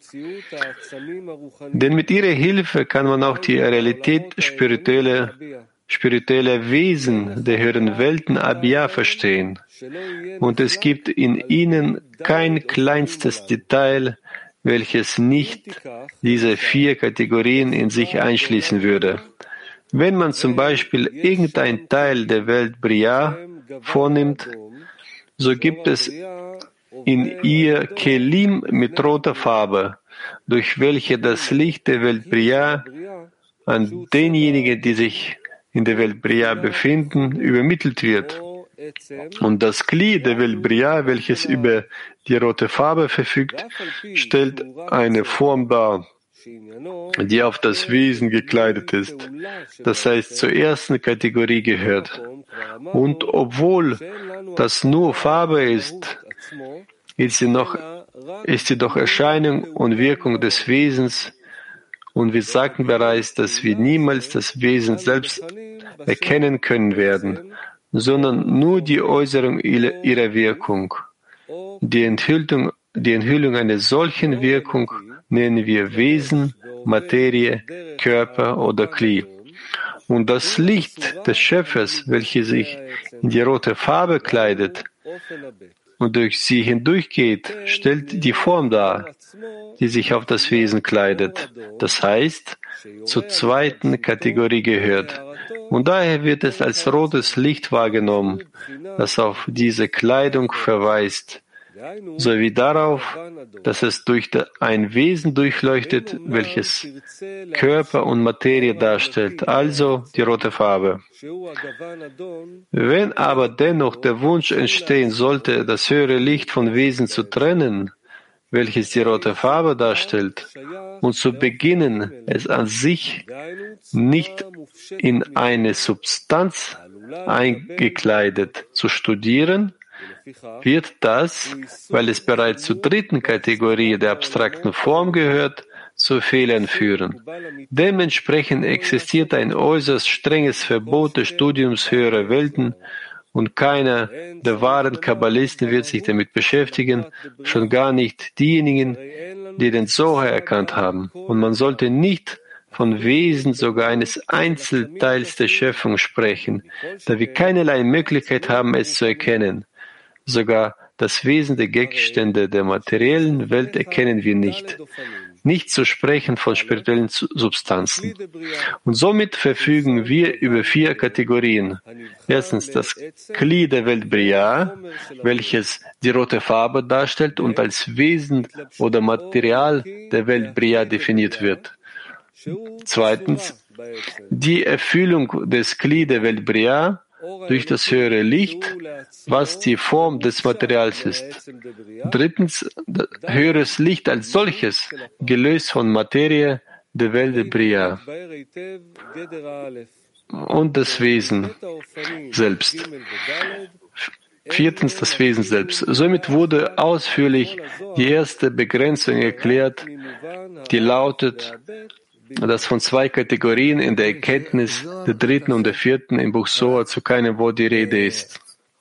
Denn mit ihrer Hilfe kann man auch die Realität spiritueller spirituelle Wesen der höheren Welten Abia verstehen. Und es gibt in ihnen kein kleinstes Detail, welches nicht diese vier Kategorien in sich einschließen würde. Wenn man zum Beispiel irgendein Teil der Welt Bria vornimmt, so gibt es in ihr Kelim mit roter Farbe, durch welche das Licht der Welt Bria an denjenigen, die sich in der Welt Bria befinden, übermittelt wird. Und das Kli der Welt Bria, welches über die rote Farbe verfügt, stellt eine Form dar, die auf das Wesen gekleidet ist, das heißt zur ersten Kategorie gehört. Und obwohl das nur Farbe ist, ist sie, noch, ist sie doch Erscheinung und Wirkung des Wesens. Und wir sagten bereits, dass wir niemals das Wesen selbst erkennen können werden, sondern nur die Äußerung ihrer Wirkung. Die Enthüllung, die Enthüllung einer solchen Wirkung nennen wir Wesen, Materie, Körper oder Kli. Und das Licht des Schöpfers, welches sich in die rote Farbe kleidet und durch sie hindurchgeht, stellt die Form dar, die sich auf das Wesen kleidet. Das heißt, zur zweiten Kategorie gehört. Und daher wird es als rotes Licht wahrgenommen, das auf diese Kleidung verweist, sowie darauf, dass es durch ein Wesen durchleuchtet, welches Körper und Materie darstellt, also die rote Farbe. Wenn aber dennoch der Wunsch entstehen sollte, das höhere Licht von Wesen zu trennen, welches die rote Farbe darstellt, und zu beginnen, es an sich nicht in eine Substanz eingekleidet zu studieren, wird das, weil es bereits zur dritten Kategorie der abstrakten Form gehört, zu Fehlern führen. Dementsprechend existiert ein äußerst strenges Verbot des Studiums höherer Welten, und keiner der wahren Kabbalisten wird sich damit beschäftigen, schon gar nicht diejenigen, die den Zohar erkannt haben. Und man sollte nicht von Wesen sogar eines Einzelteils der Schöpfung sprechen, da wir keinerlei Möglichkeit haben, es zu erkennen. Sogar das Wesen der Gegenstände der materiellen Welt erkennen wir nicht. Nicht zu sprechen von spirituellen Substanzen. Und somit verfügen wir über vier Kategorien. Erstens das Kli der Welt Bria, welches die rote Farbe darstellt und als Wesen oder Material der Welt Bria definiert wird. Zweitens die Erfüllung des Kli der Welt Bria durch das höhere Licht, was die Form des Materials ist. Drittens, höheres Licht als solches, gelöst von Materie der Welt der Bria. Und das Wesen selbst. Viertens, das Wesen selbst. Somit wurde ausführlich die erste Begrenzung erklärt, die lautet, dass von zwei Kategorien in der Erkenntnis der dritten und der vierten im Buch Zohar zu keinem Wort die Rede ist.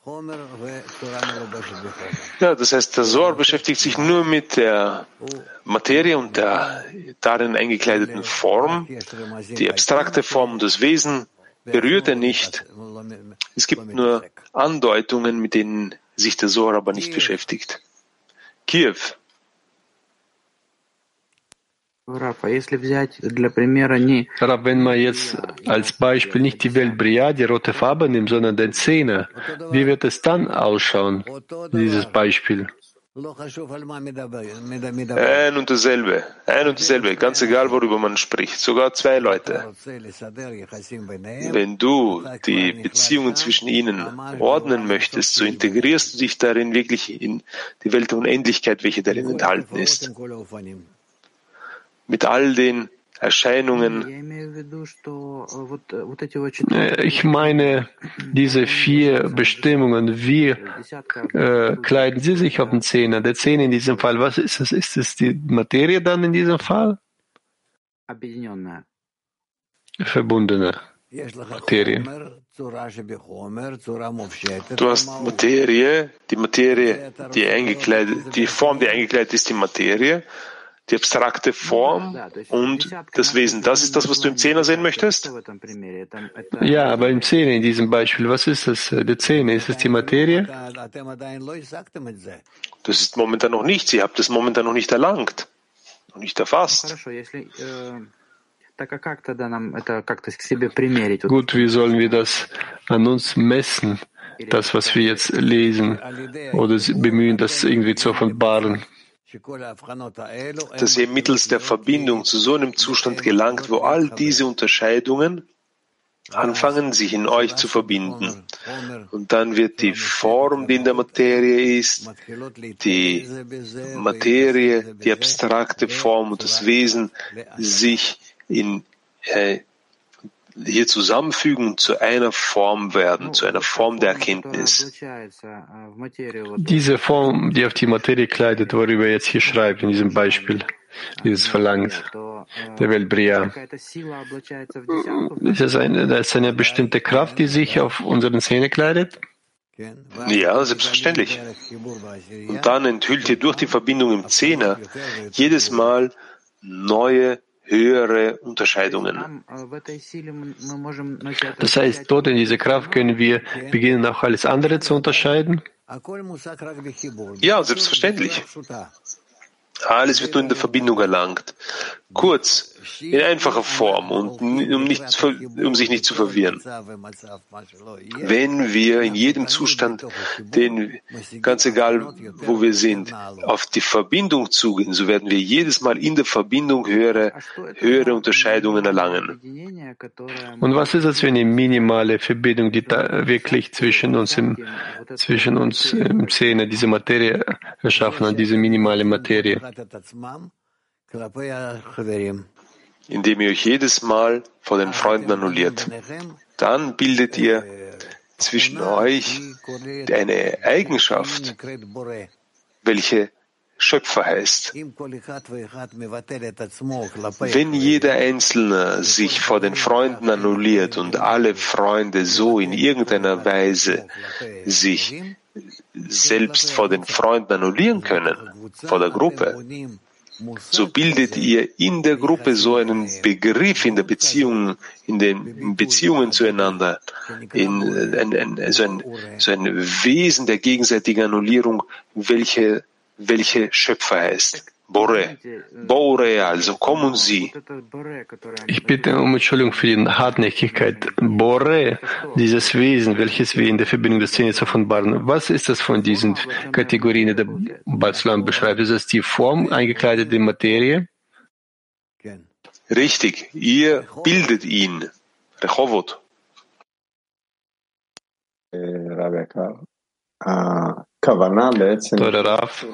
Ja, das heißt, der Zohar beschäftigt sich nur mit der Materie und der darin eingekleideten Form. Die abstrakte Form und das Wesen berührt er nicht. Es gibt nur Andeutungen, mit denen sich der Zohar aber nicht beschäftigt. Kiew. Rav, wenn man jetzt als Beispiel nicht die Welt Bria, die rote Farbe nimmt, sondern den Zehner, wie wird es dann ausschauen, dieses Beispiel? Ein und dasselbe, ein und dasselbe, ganz egal, worüber man spricht, sogar zwei Leute. Wenn du die Beziehungen zwischen ihnen ordnen möchtest, so integrierst du dich darin wirklich in die Welt der Unendlichkeit, welche darin enthalten ist. Mit all den Erscheinungen. Ich meine, diese vier Bestimmungen, wie äh, kleiden sie sich auf den Zehner? Der Zehner in diesem Fall, was ist es? Ist es die Materie dann in diesem Fall? Verbundene Materie. Du hast Materie, die Materie, die eingekleidet, die Form, die eingekleidet ist, die Materie. Die abstrakte Form und das Wesen. Das ist das, was du im Zehner sehen möchtest? Ja, aber im Zehner, in diesem Beispiel, was ist das? Der Zehner, ist es die Materie? Das ist momentan noch nicht. Sie habt es momentan noch nicht erlangt, noch nicht erfasst. Gut, wie sollen wir das an uns messen? Das, was wir jetzt lesen oder bemühen, das irgendwie zu offenbaren? Dass ihr mittels der Verbindung zu so einem Zustand gelangt, wo all diese Unterscheidungen anfangen, sich in euch zu verbinden. Und dann wird die Form, die in der Materie ist, die Materie, die abstrakte Form und das Wesen sich in äh, hier zusammenfügen und zu einer Form werden, zu einer Form der Erkenntnis. Diese Form, die auf die Materie kleidet, worüber er jetzt hier schreibt, in diesem Beispiel, dieses Verlangt der Welt Bria. Ist das eine, das ist eine bestimmte Kraft, die sich auf unseren Zähne kleidet? Ja, selbstverständlich. Und dann enthüllt ihr durch die Verbindung im Zehner jedes Mal neue höhere Unterscheidungen. Das heißt, dort in dieser Kraft können wir beginnen, auch alles andere zu unterscheiden? Ja, selbstverständlich. Alles wird nur in der Verbindung erlangt. Kurz, in einfacher Form und um, nicht, um sich nicht zu verwirren. Wenn wir in jedem Zustand, den, ganz egal wo wir sind, auf die Verbindung zugehen, so werden wir jedes Mal in der Verbindung höhere, höhere Unterscheidungen erlangen. Und was ist das für eine minimale Verbindung, die da wirklich zwischen uns im, zwischen uns im Zehner, diese Materie erschaffen hat, diese minimale Materie? Indem ihr euch jedes Mal vor den Freunden annulliert. Dann bildet ihr zwischen euch eine Eigenschaft, welche Schöpfer heißt. Wenn jeder Einzelne sich vor den Freunden annulliert und alle Freunde so in irgendeiner Weise sich selbst vor den Freunden annullieren können, vor der Gruppe, so bildet ihr in der Gruppe so einen Begriff in der Beziehung, in den Beziehungen zueinander, in ein, ein, so, ein, so ein Wesen der gegenseitigen Annullierung, welche, welche Schöpfer heißt. Bore, Bore, also komm und sieh. Ich bitte um Entschuldigung für die Hartnäckigkeit. Bore, dieses Wesen, welches wir in der Verbindung des Zehnes offenbaren, was ist das von diesen Kategorien, die der Balsulam beschreibt? Ist das die Form, eingekleidete Materie? Richtig, ihr bildet ihn. Rechovot. Teurer Rav,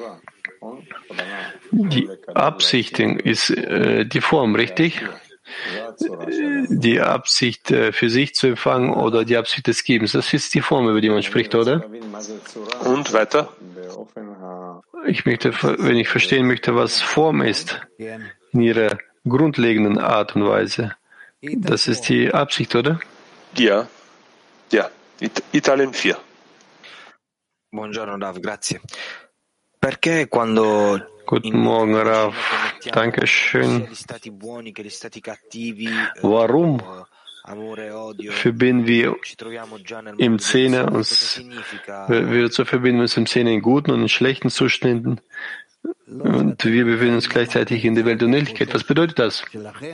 die Absicht ist äh, die Form, richtig? Die Absicht äh, für sich zu empfangen oder die Absicht des Gebens, das ist die Form, über die man spricht, oder? Und weiter? Ich möchte, wenn ich verstehen möchte, was Form ist, in ihrer grundlegenden Art und Weise, das ist die Absicht, oder? Ja, ja, It- Italien vier. Buongiorno Rav, grazie. Perché quando Guten Morgen, Rav. Dankeschön. Warum verbinden wir im Zehner uns, wir zu verbinden uns im Zehner in guten und in schlechten Zuständen. Und wir befinden uns gleichzeitig in der Welt der Unendlichkeit. Was bedeutet das?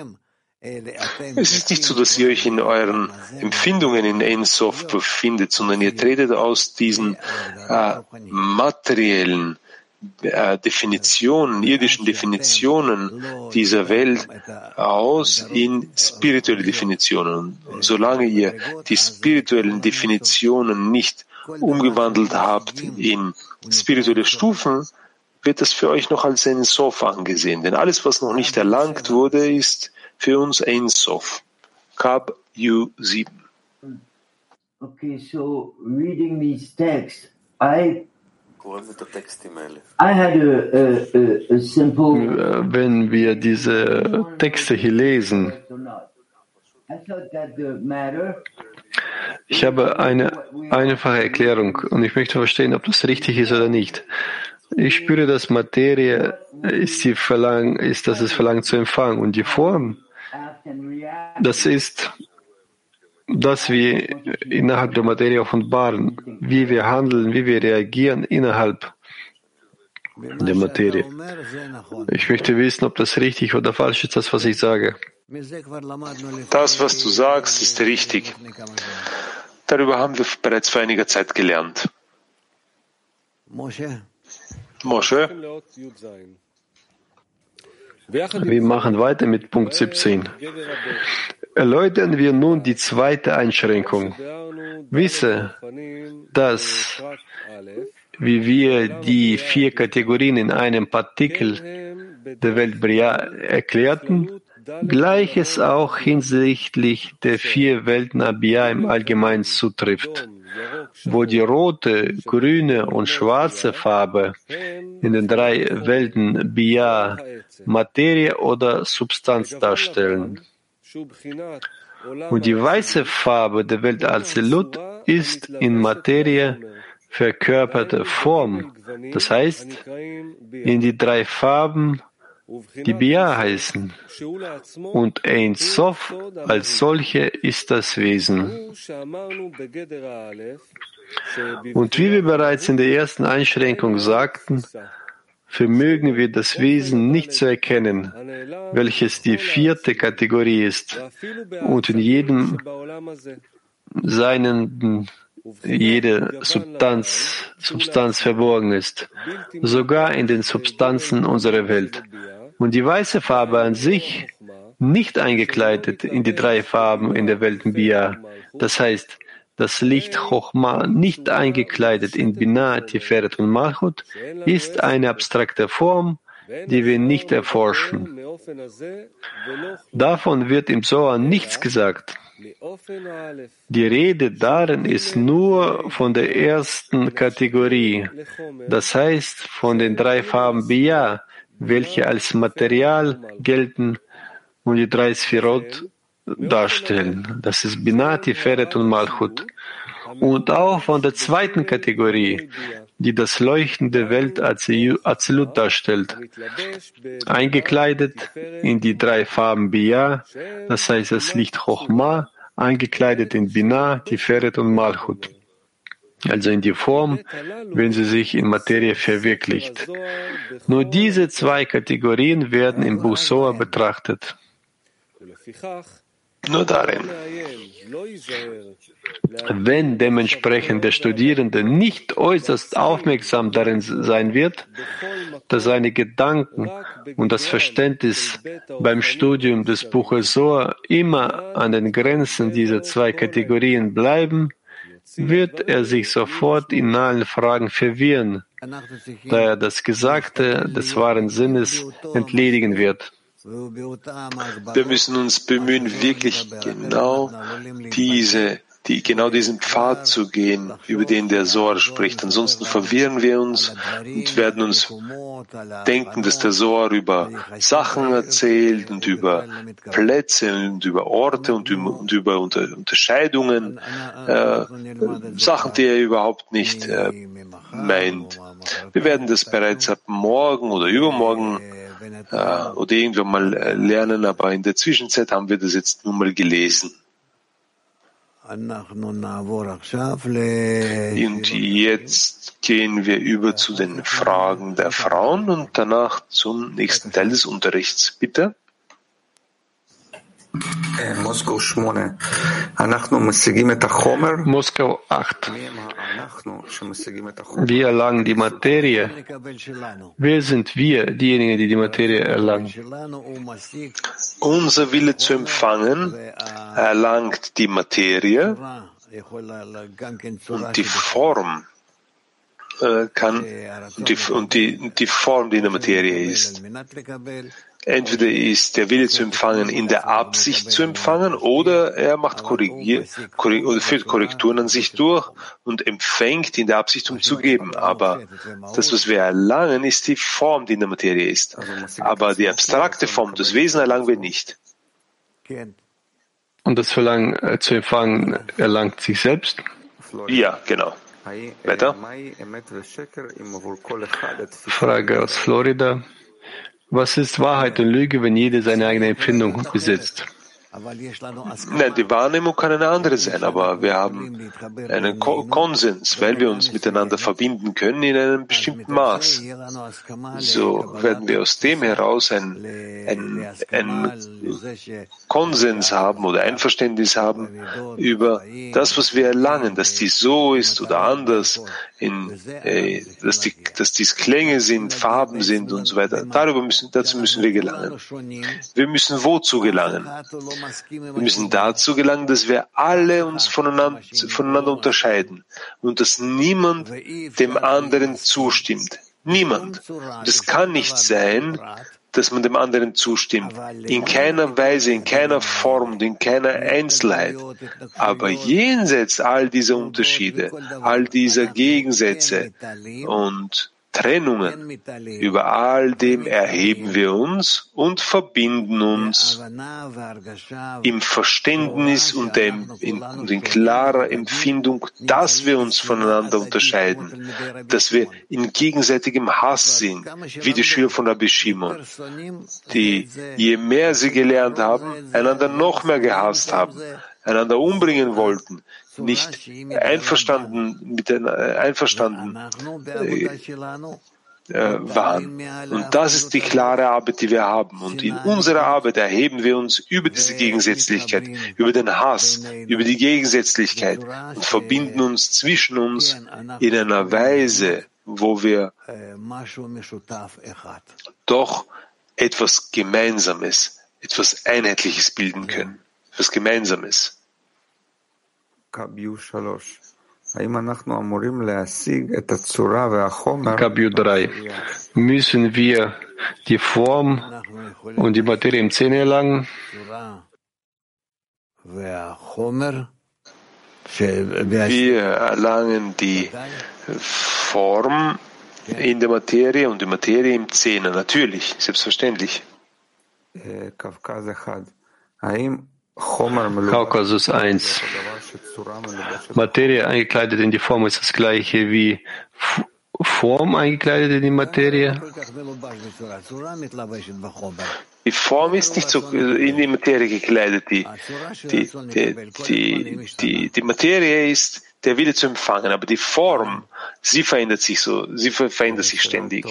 Es ist nicht so, dass ihr euch in euren Empfindungen in Ein Sof befindet, sondern ihr tretet aus diesen äh, materiellen äh, Definitionen, irdischen Definitionen dieser Welt aus in spirituelle Definitionen. Und solange ihr die spirituellen Definitionen nicht umgewandelt habt in spirituelle Stufen, wird das für euch noch als Ein Sof angesehen. Denn alles, was noch nicht erlangt wurde, ist für uns Ein Sof. Kab U sieben. Okay, so reading these texts, I I had a, a, a simple. Wenn wir diese Texte hier lesen, ich habe eine einfache Erklärung und ich möchte verstehen, ob das richtig ist oder nicht. Ich spüre, dass Materie ist, die Verlang, ist, dass es verlangt zu empfangen und die Form, das ist, dass wir innerhalb der Materie offenbaren, wie wir handeln, wie wir reagieren innerhalb der Materie. Ich möchte wissen, ob das richtig oder falsch ist, das, was ich sage. Das, was du sagst, ist richtig. Darüber haben wir bereits vor einiger Zeit gelernt. Moshe? Wir machen weiter mit Punkt siebzehn. Erläutern wir nun die zweite Einschränkung. Wisse, dass, wie wir die vier Kategorien in einem Partikel der Welt Bria erklärten, Gleiches auch hinsichtlich der vier Welten Abia im Allgemeinen zutrifft, wo die rote, grüne und schwarze Farbe in den drei Welten Bia Materie oder Substanz darstellen. Und die weiße Farbe der Welt Azilut ist in Materie verkörperte Form, das heißt, in die drei Farben, die Bia heißen. Und Ein Sof als solche ist das Wesen. Und wie wir bereits in der ersten Einschränkung sagten, vermögen wir das Wesen nicht zu erkennen, welches die vierte Kategorie ist und in jedem seinen jede Substanz, Substanz verborgen ist, sogar in den Substanzen unserer Welt. Und die weiße Farbe an sich nicht eingekleidet in die drei Farben in der Welt Bia, das heißt, das Licht Chochma nicht eingekleidet in Binah, Tiferet und Malchut, ist eine abstrakte Form, die wir nicht erforschen. Davon wird im Zohar nichts gesagt. Die Rede darin ist nur von der ersten Kategorie, das heißt von den drei Farben Bia, welche als Material gelten und die drei Sphirot darstellen. Das ist Binah, Tiferet und Malchut. Und auch von der zweiten Kategorie, die das Leuchten der Welt Azilut darstellt, eingekleidet in die drei Farben Bia, das heißt das Licht Chochma, eingekleidet in Binah, Tiferet und Malchut, also in die Form, wenn sie sich in Materie verwirklicht. Nur diese zwei Kategorien werden im Buch Zohar betrachtet. Nur darin. Wenn dementsprechend der Studierende nicht äußerst aufmerksam darin sein wird, dass seine Gedanken und das Verständnis beim Studium des Buches Zohar immer an den Grenzen dieser zwei Kategorien bleiben, wird er sich sofort in allen Fragen verwirren, da er das Gesagte des wahren Sinnes entledigen wird. Wir müssen uns bemühen, wirklich genau diese, die, genau diesen Pfad zu gehen, über den der Zohar spricht. Ansonsten verwirren wir uns und werden uns denken, dass der Zohar über Sachen erzählt und über Plätze und über Orte und über, und über Unterscheidungen, äh, Sachen, die er überhaupt nicht äh, meint. Wir werden das bereits ab morgen oder übermorgen äh, oder irgendwann mal lernen, aber in der Zwischenzeit haben wir das jetzt nun mal gelesen. Und jetzt gehen wir über zu den Fragen der Frauen und danach zum nächsten Teil des Unterrichts. Bitte. Moskau acht. Wir erlangen die Materie. Wer sind wir, diejenigen, die die Materie erlangen? Unser Wille zu empfangen erlangt die Materie und die Form äh, kann die, und die, die Form, die in der Materie ist. Entweder ist der Wille zu empfangen in der Absicht zu empfangen oder er macht Korrigier, korrig, oder führt Korrekturen an sich durch und empfängt in der Absicht, um zu geben. Aber das, was wir erlangen, ist die Form, die in der Materie ist. Aber die abstrakte Form, das Wesen erlangen wir nicht. Und das Verlangen äh, zu empfangen erlangt sich selbst? Ja, genau. Weiter. Frage aus Florida. Was ist Wahrheit und Lüge, wenn jeder seine eigene Empfindung besitzt? Nein, die Wahrnehmung kann eine andere sein, aber wir haben einen Ko- Konsens, weil wir uns miteinander verbinden können in einem bestimmten Maß. So werden wir aus dem heraus ein, ein, ein Konsens haben oder Einverständnis haben über das, was wir erlangen, dass dies so ist oder anders, in, äh, dass, die, dass dies Klänge sind, Farben sind und so weiter. Darüber müssen, dazu müssen wir gelangen. Wir müssen wozu gelangen? Wir müssen dazu gelangen, dass wir alle uns voneinander, voneinander unterscheiden und dass niemand dem anderen zustimmt. Niemand. Das kann nicht sein, dass man dem anderen zustimmt. In keiner Weise, in keiner Form und in keiner Einzelheit. Aber jenseits all dieser Unterschiede, all dieser Gegensätze und Trennungen, über all dem erheben wir uns und verbinden uns im Verständnis und, der, in, und in klarer Empfindung, dass wir uns voneinander unterscheiden, dass wir in gegenseitigem Hass sind, wie die Schüler von Rabbi Shimon, die, je mehr sie gelernt haben, einander noch mehr gehasst haben, einander umbringen wollten, nicht einverstanden mit den, einverstanden äh, äh, waren. Und das ist die klare Arbeit, die wir haben. Und in unserer Arbeit erheben wir uns über diese Gegensätzlichkeit, über den Hass, über die Gegensätzlichkeit und verbinden uns zwischen uns in einer Weise, wo wir doch etwas Gemeinsames, etwas Einheitliches bilden können. Etwas Gemeinsames. Kabiu drei. Müssen wir die Form und die Materie im Zehn erlangen? Wir erlangen die Form in der Materie und die Materie im Zehner. Natürlich, selbstverständlich. Kaukasus eins. Materie eingekleidet in die Form ist das gleiche wie Form eingekleidet in die Materie? Die Form ist nicht so in die Materie gekleidet. Die, die, die, die, die, die Materie ist der Wille zu empfangen, aber die Form, sie verändert sich so, sie verändert sich ständig.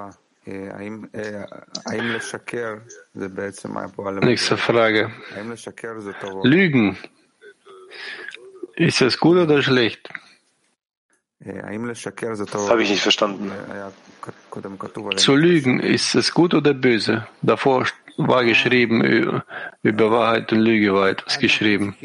Nächste Frage. Lügen. Ist das gut oder schlecht? Habe ich nicht verstanden. Zu lügen, ist es gut oder böse? Davor war geschrieben, über, über Wahrheit und Lüge war etwas geschrieben.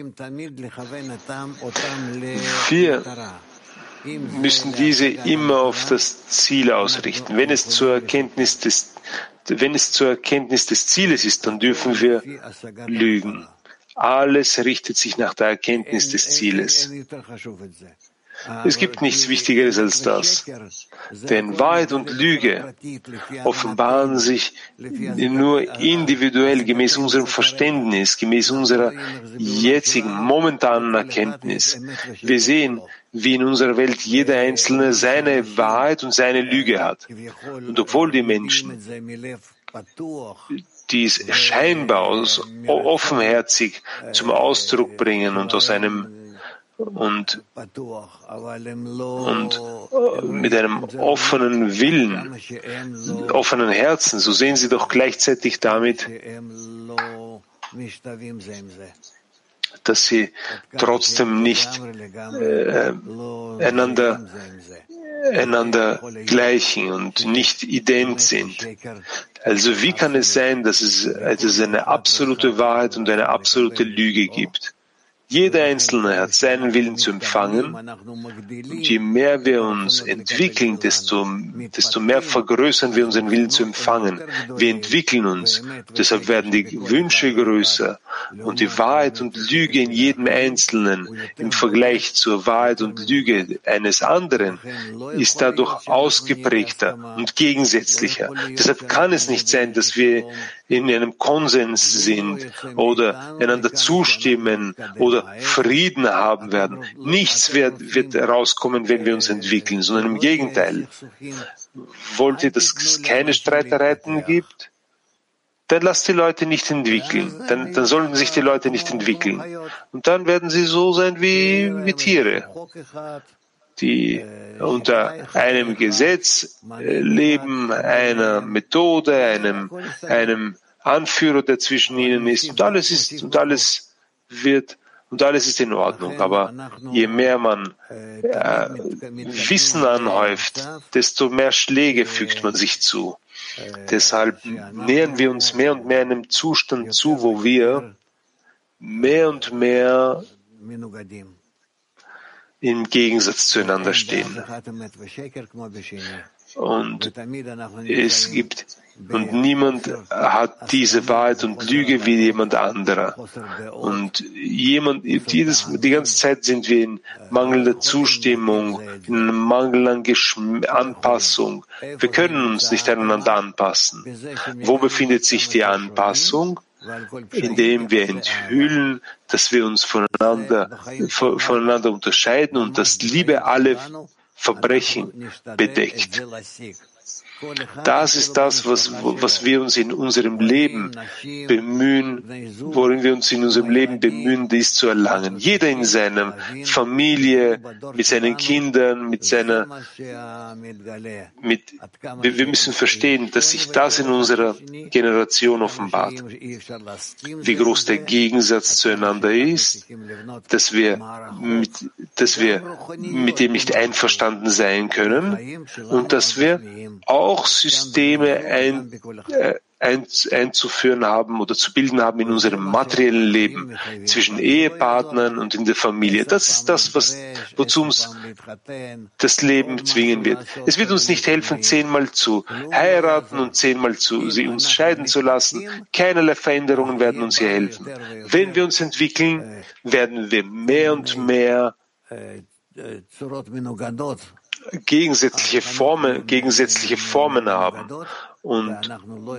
Wir müssen diese immer auf das Ziel ausrichten. Wenn es zur Erkenntnis des, wenn es zur Erkenntnis des Zieles ist, dann dürfen wir lügen. Alles richtet sich nach der Erkenntnis des Zieles. Es gibt nichts Wichtigeres als das. Denn Wahrheit und Lüge offenbaren sich nur individuell gemäß unserem Verständnis, gemäß unserer jetzigen, momentanen Erkenntnis. Wir sehen, wie in unserer Welt jeder Einzelne seine Wahrheit und seine Lüge hat. Und obwohl die Menschen dies scheinbar aus offenherzig zum Ausdruck bringen und aus einem und, und mit einem offenen Willen, offenen Herzen, so sehen Sie doch gleichzeitig damit, dass Sie trotzdem nicht äh, einander, einander gleichen und nicht ident sind. Also wie kann es sein, dass es, dass es eine absolute Wahrheit und eine absolute Lüge gibt? Jeder Einzelne hat seinen Willen zu empfangen. Und je mehr wir uns entwickeln, desto, desto mehr vergrößern wir unseren Willen zu empfangen. Wir entwickeln uns. Deshalb werden die Wünsche größer. Und die Wahrheit und Lüge in jedem Einzelnen im Vergleich zur Wahrheit und Lüge eines anderen ist dadurch ausgeprägter und gegensätzlicher. Deshalb kann es nicht sein, dass wir in einem Konsens sind oder einander zustimmen oder Frieden haben werden. Nichts wird, wird herauskommen, wenn wir uns entwickeln, sondern im Gegenteil. Wollt ihr, dass es keine Streitereien gibt? Dann lasst die Leute nicht entwickeln. Dann, dann sollen sich die Leute nicht entwickeln. Und dann werden sie so sein wie, wie Tiere, die unter einem Gesetz leben, einer Methode, einem, einem Anführer, der zwischen ihnen ist. Und alles ist, und alles wird, und alles ist in Ordnung. Aber je mehr man äh, Wissen anhäuft, desto mehr Schläge fügt man sich zu. Deshalb nähern wir uns mehr und mehr einem Zustand zu, wo wir mehr und mehr im Gegensatz zueinander stehen. Und es gibt, und niemand hat diese Wahrheit und Lüge wie jemand anderer. Und jemand, jedes, die ganze Zeit sind wir in mangelnder Zustimmung, in Mangel an Geschm- Anpassung. Wir können uns nicht aneinander anpassen. Wo befindet sich die Anpassung? Indem wir enthüllen, dass wir uns voneinander, voneinander unterscheiden und dass Liebe alle Verbrechen bedeckt. Das ist das, was, was wir uns in unserem Leben bemühen, worin wir uns in unserem Leben bemühen, dies zu erlangen. Jeder in seiner Familie, mit seinen Kindern, mit seiner, mit, wir müssen verstehen, dass sich das in unserer Generation offenbart. Wie groß der Gegensatz zueinander ist, dass wir mit, dass wir mit dem nicht einverstanden sein können und dass wir auch auch Systeme ein, äh, ein, einzuführen haben oder zu bilden haben in unserem materiellen Leben zwischen Ehepartnern und in der Familie. Das ist das, was, wozu uns das Leben zwingen wird. Es wird uns nicht helfen, zehnmal zu heiraten und zehnmal zu, sie uns scheiden zu lassen. Keinerlei Veränderungen werden uns hier helfen. Wenn wir uns entwickeln, werden wir mehr und mehr gegensätzliche Formen, gegensätzliche Formen haben und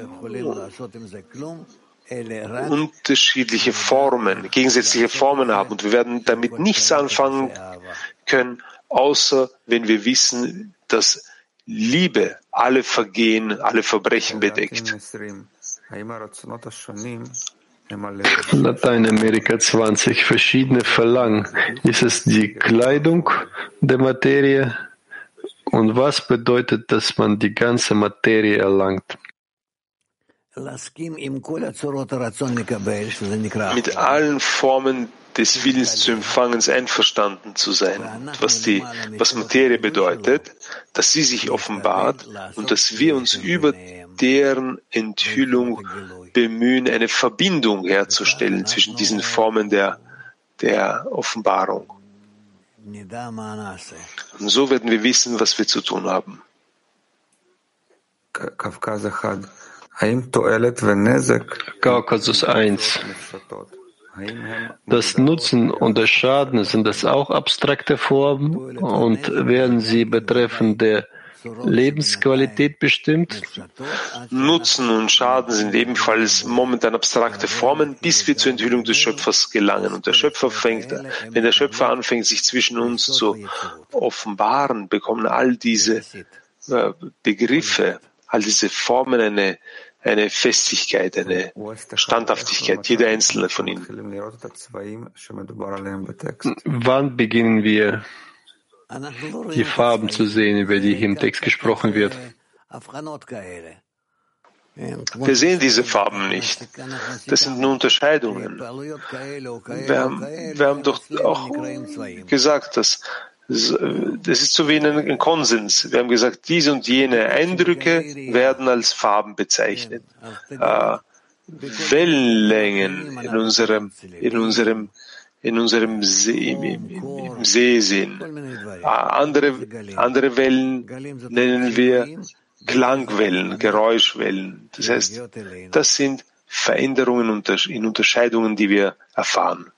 unterschiedliche Formen, gegensätzliche Formen haben. Und wir werden damit nichts anfangen können, außer wenn wir wissen, dass Liebe alle Vergehen, alle Verbrechen bedeckt. Lateinamerika zwanzig. Verschiedene Verlangen. Ist es die Kleidung der Materie? Und was bedeutet, dass man die ganze Materie erlangt? Mit allen Formen des Willens zu empfangen, einverstanden zu sein. Was, die, was Materie bedeutet, dass sie sich offenbart und dass wir uns über deren Enthüllung bemühen, eine Verbindung herzustellen zwischen diesen Formen der, der Offenbarung. Und so werden wir wissen, was wir zu tun haben. Kaukasus eins. Das Nutzen und der Schaden, sind das auch abstrakte Formen und werden sie betreffend der Lebensqualität bestimmt? Nutzen und Schaden sind ebenfalls momentan abstrakte Formen, bis wir zur Enthüllung des Schöpfers gelangen. Und der Schöpfer fängt, wenn der Schöpfer anfängt, sich zwischen uns zu offenbaren, bekommen all diese äh, Begriffe, all diese Formen eine, eine Festigkeit, eine Standhaftigkeit, jeder einzelne von ihnen. Wann beginnen wir, die Farben zu sehen, über die hier im Text gesprochen wird? Wir sehen diese Farben nicht. Das sind nur Unterscheidungen. Wir haben, wir haben doch auch gesagt, dass das ist so wie ein Konsens. Wir haben gesagt, diese und jene Eindrücke werden als Farben bezeichnet. Äh, Wellenlängen in unserem, in unserem, in unserem See, im, im, im Seesinn. Äh, andere, andere Wellen nennen wir Klangwellen, Geräuschwellen. Das heißt, das sind Veränderungen in Unterscheidungen, die wir erfahren.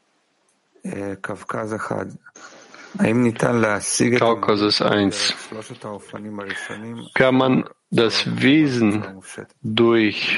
Kaukasus eins. Kann man das Wesen durch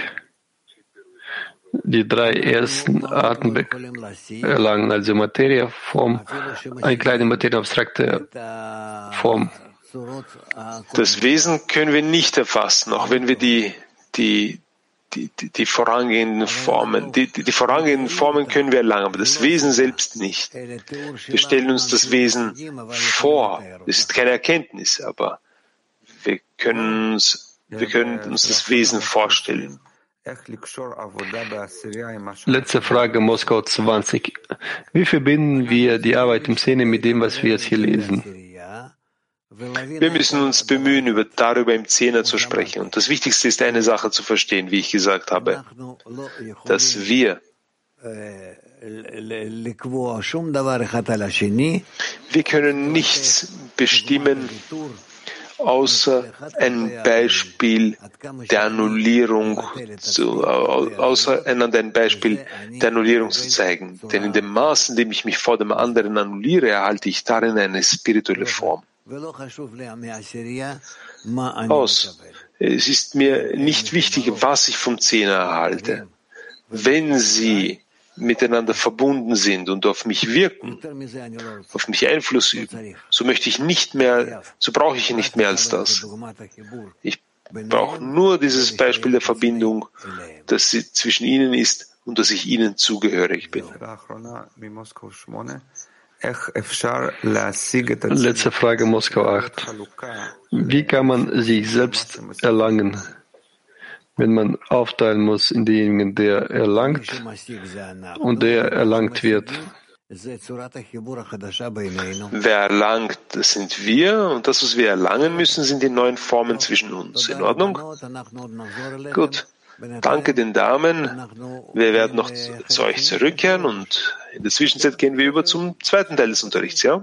die drei ersten Arten erlangen, also Materieform, eine kleine Materie, abstrakte Form? Das Wesen können wir nicht erfassen, auch wenn wir die, die, die, die, die vorangehenden Formen, die, die, die vorangehenden Formen können wir erlangen, aber das Wesen selbst nicht. Wir stellen uns das Wesen vor. Es ist keine Erkenntnis, aber wir können uns, wir können uns das Wesen vorstellen. Letzte Frage, Moskau zwanzig. Wie verbinden wir die Arbeit im Szene mit dem, was wir jetzt hier lesen? Wir müssen uns bemühen, über, darüber im Zehner zu sprechen. Und das Wichtigste ist, eine Sache zu verstehen, wie ich gesagt habe, dass wir, wir können nichts bestimmen, außer ein Beispiel der Annullierung, zu, außer einander ein Beispiel der Annullierung zu zeigen. Denn in dem Maß, in dem ich mich vor dem anderen annulliere, erhalte ich darin eine spirituelle Form. Aus. Es ist mir nicht wichtig, was ich vom Zehner erhalte. Wenn sie miteinander verbunden sind und auf mich wirken, auf mich Einfluss üben, so möchte ich nicht mehr, so brauche ich nicht mehr als das. Ich brauche nur dieses Beispiel der Verbindung, dass sie zwischen ihnen ist und dass ich ihnen zugehörig bin. Letzte Frage, Moskau acht. Wie kann man sich selbst erlangen, wenn man aufteilen muss in denjenigen, der erlangt und der erlangt wird? Wer erlangt, das sind wir, und das, was wir erlangen müssen, sind die neuen Formen zwischen uns. In Ordnung? Gut. Danke den Damen. Wir werden noch zu, zu euch zurückkehren und in der Zwischenzeit gehen wir über zum zweiten Teil des Unterrichts, ja?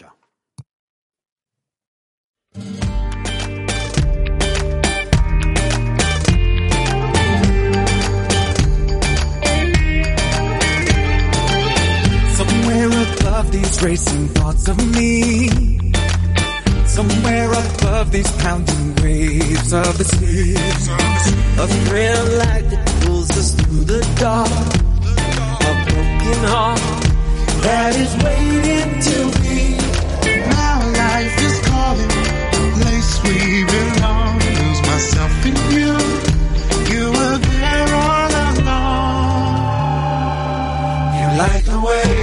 Somewhere above these racing thoughts of me, somewhere above these pounding waves of the sea, a thrill like that pulls us through the dark, a broken heart that is waiting to be. Now life is calling, a place we belong. Lose myself in you, you were there all along. You light the way,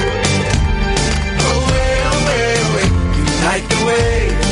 away, away, away. You light the way.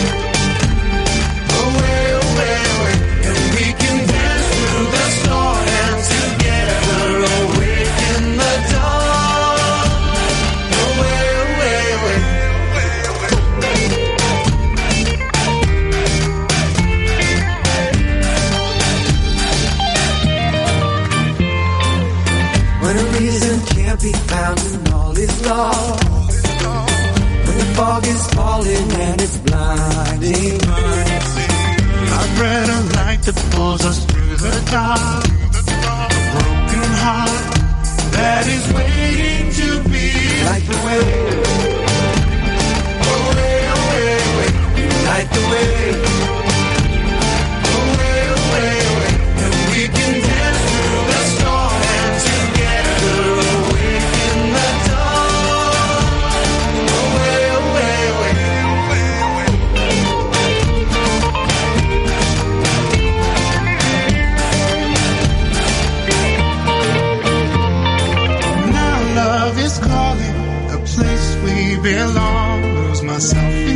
Be found and all is lost. When the fog is falling and it's blinding, I read a light that pulls us through the dark. A broken heart that is waiting to be. Light the way, away, away, away. You light the way, away, away, away. And we can dance through the storm and together away. myself in